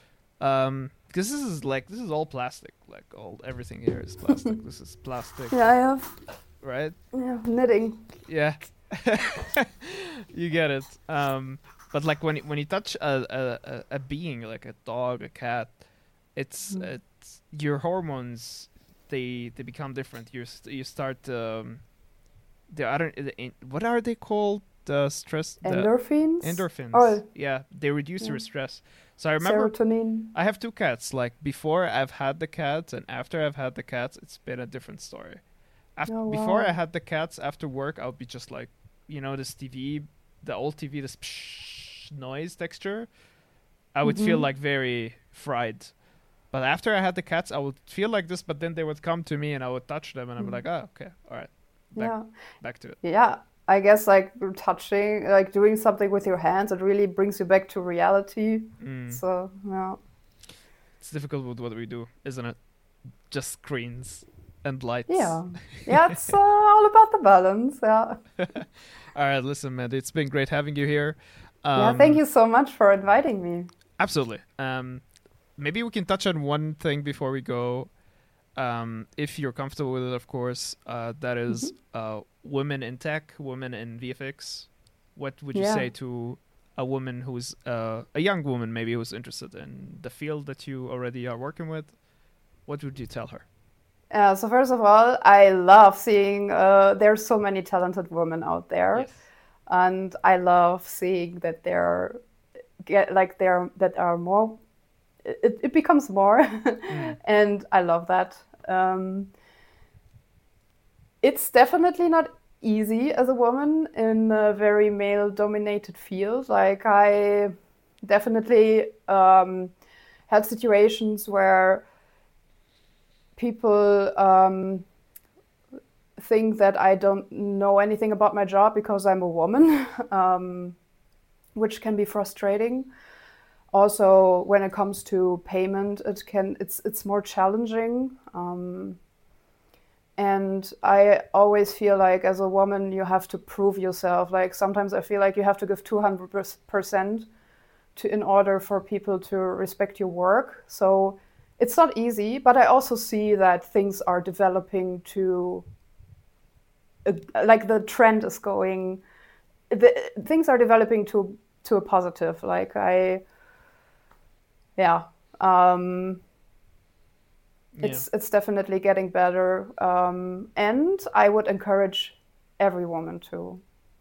Um, because this is like this is all plastic. Like all everything here is plastic. This is plastic, Yeah, I have right? yeah, knitting. Yeah, you get it. Um, but like when when you touch a a, a a being like a dog, a cat, it's Mm. it's your hormones. They they become different. You st- you start um, the I don't the, in- what are they called? The stress the Endorphins. endorphins. Oh, Yeah, they reduce your yeah. stress. So I remember Serotonin. I have two cats. Like before I've had the cats and after I've had the cats, it's been a different story. After, Oh before I wow. had the cats, after work, I would be just like, you know, this T V, the old T V, this psh noise texture. I would feel Mhm. like very fried. But after I had the cats, I would feel like this. But then they would come to me and I would touch them and I'd be Mm. like, oh, okay, all right, back Yeah. back to it. Yeah. I guess like touching, like doing something with your hands, it really brings you back to reality. Mm. So yeah. It's difficult with what we do, isn't it? Just screens and lights. Yeah. Yeah, it's uh, all about the balance. Yeah. All right, listen, man, it's been great having you here. Yeah, thank Um, you so much for inviting me. Absolutely. Um, maybe we can touch on one thing before we go. Um, if you're comfortable with it, of course. Uh, that is Mhm. uh, women in tech, women in V F X. What would you Yeah. say to a woman who's uh, a young woman, maybe who's interested in the field that you already are working with? What would you tell her? Uh, so first of all, I love seeing uh, there's so many talented women out there, Yes. and I love seeing that they're get like they're that are more. It, it becomes more, Mm. and I love that. Um, it's definitely not easy as a woman in a very male-dominated field. Like I definitely um, had situations where people um, think that I don't know anything about my job because I'm a woman, um, which can be frustrating. Also, when it comes to payment, it can it's it's more challenging. Um, and I always feel like as a woman, you have to prove yourself. Like sometimes I feel like you have to give two hundred percent to in order for people to respect your work. So it's not easy, but I also see that things are developing to uh, like the trend is going the, things are developing to to a positive. Like I yeah um Yeah. it's it's definitely getting better, um and I would encourage every woman to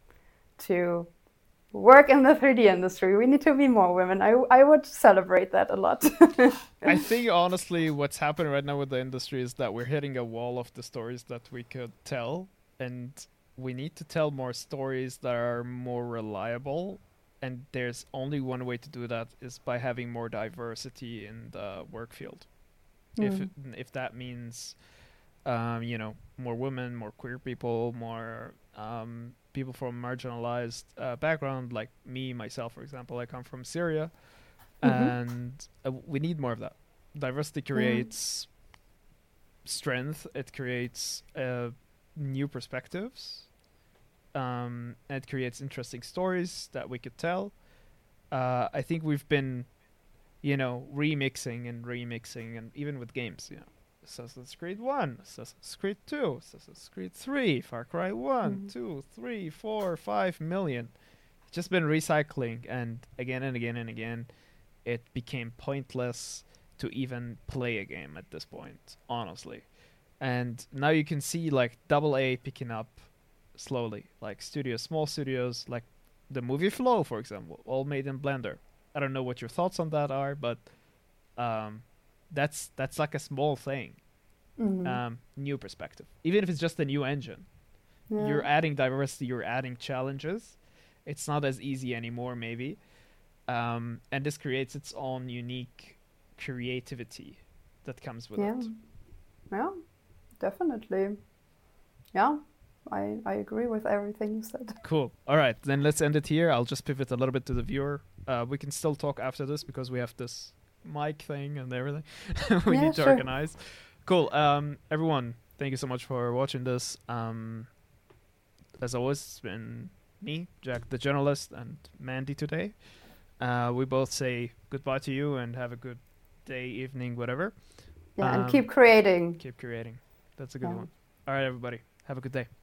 to work in the three D industry. We need to be more women. I I would celebrate that a lot. I think honestly, what's happening right now with the industry is that we're hitting a wall of the stories that we could tell, and we need to tell more stories that are more reliable. And there's only one way to do that is by having more diversity in the work field. If Mm. it, if that means, um, you know, more women, more queer people, more um, people from marginalized uh, background, like me, myself, for example, I come from Syria, Mhm. and uh, we need more of that. Diversity Yeah. creates strength. It creates uh, new perspectives. Um, and it creates interesting stories that we could tell. Uh, I think we've been, you know, remixing and remixing, and even with games, you know, Assassin's Creed One, Assassin's Creed Two, Assassin's Creed Three, Far Cry One, Mhm. Two, Three, Four, Five million. Just been recycling, and again and again and again, it became pointless to even play a game at this point, honestly. And now you can see like double A picking up slowly, like studios, small studios, like the movie Flow, for example, all made in Blender. I don't know what your thoughts on that are, but um, that's that's like a small thing, Mhm. um, new perspective. Even if it's just a new engine, Yeah. you're adding diversity, you're adding challenges. It's not as easy anymore, maybe, um, and this creates its own unique creativity that comes with Yeah. it. Yeah. Definitely. Yeah. I I agree with everything you said. Cool. All right, then let's end it here. I'll just pivot a little bit to the viewer. Uh, we can still talk after this because we have this mic thing and everything we Yeah, need to sure. organize. Cool. Um, everyone, thank you so much for watching this. Um, as always, it's been me, Jack the journalist, and Mandy today. Uh, we both say goodbye to you and have a good day, evening, whatever. Yeah, and Um, keep creating. Keep creating. That's a good Yeah. one. All right, everybody. Have a good day.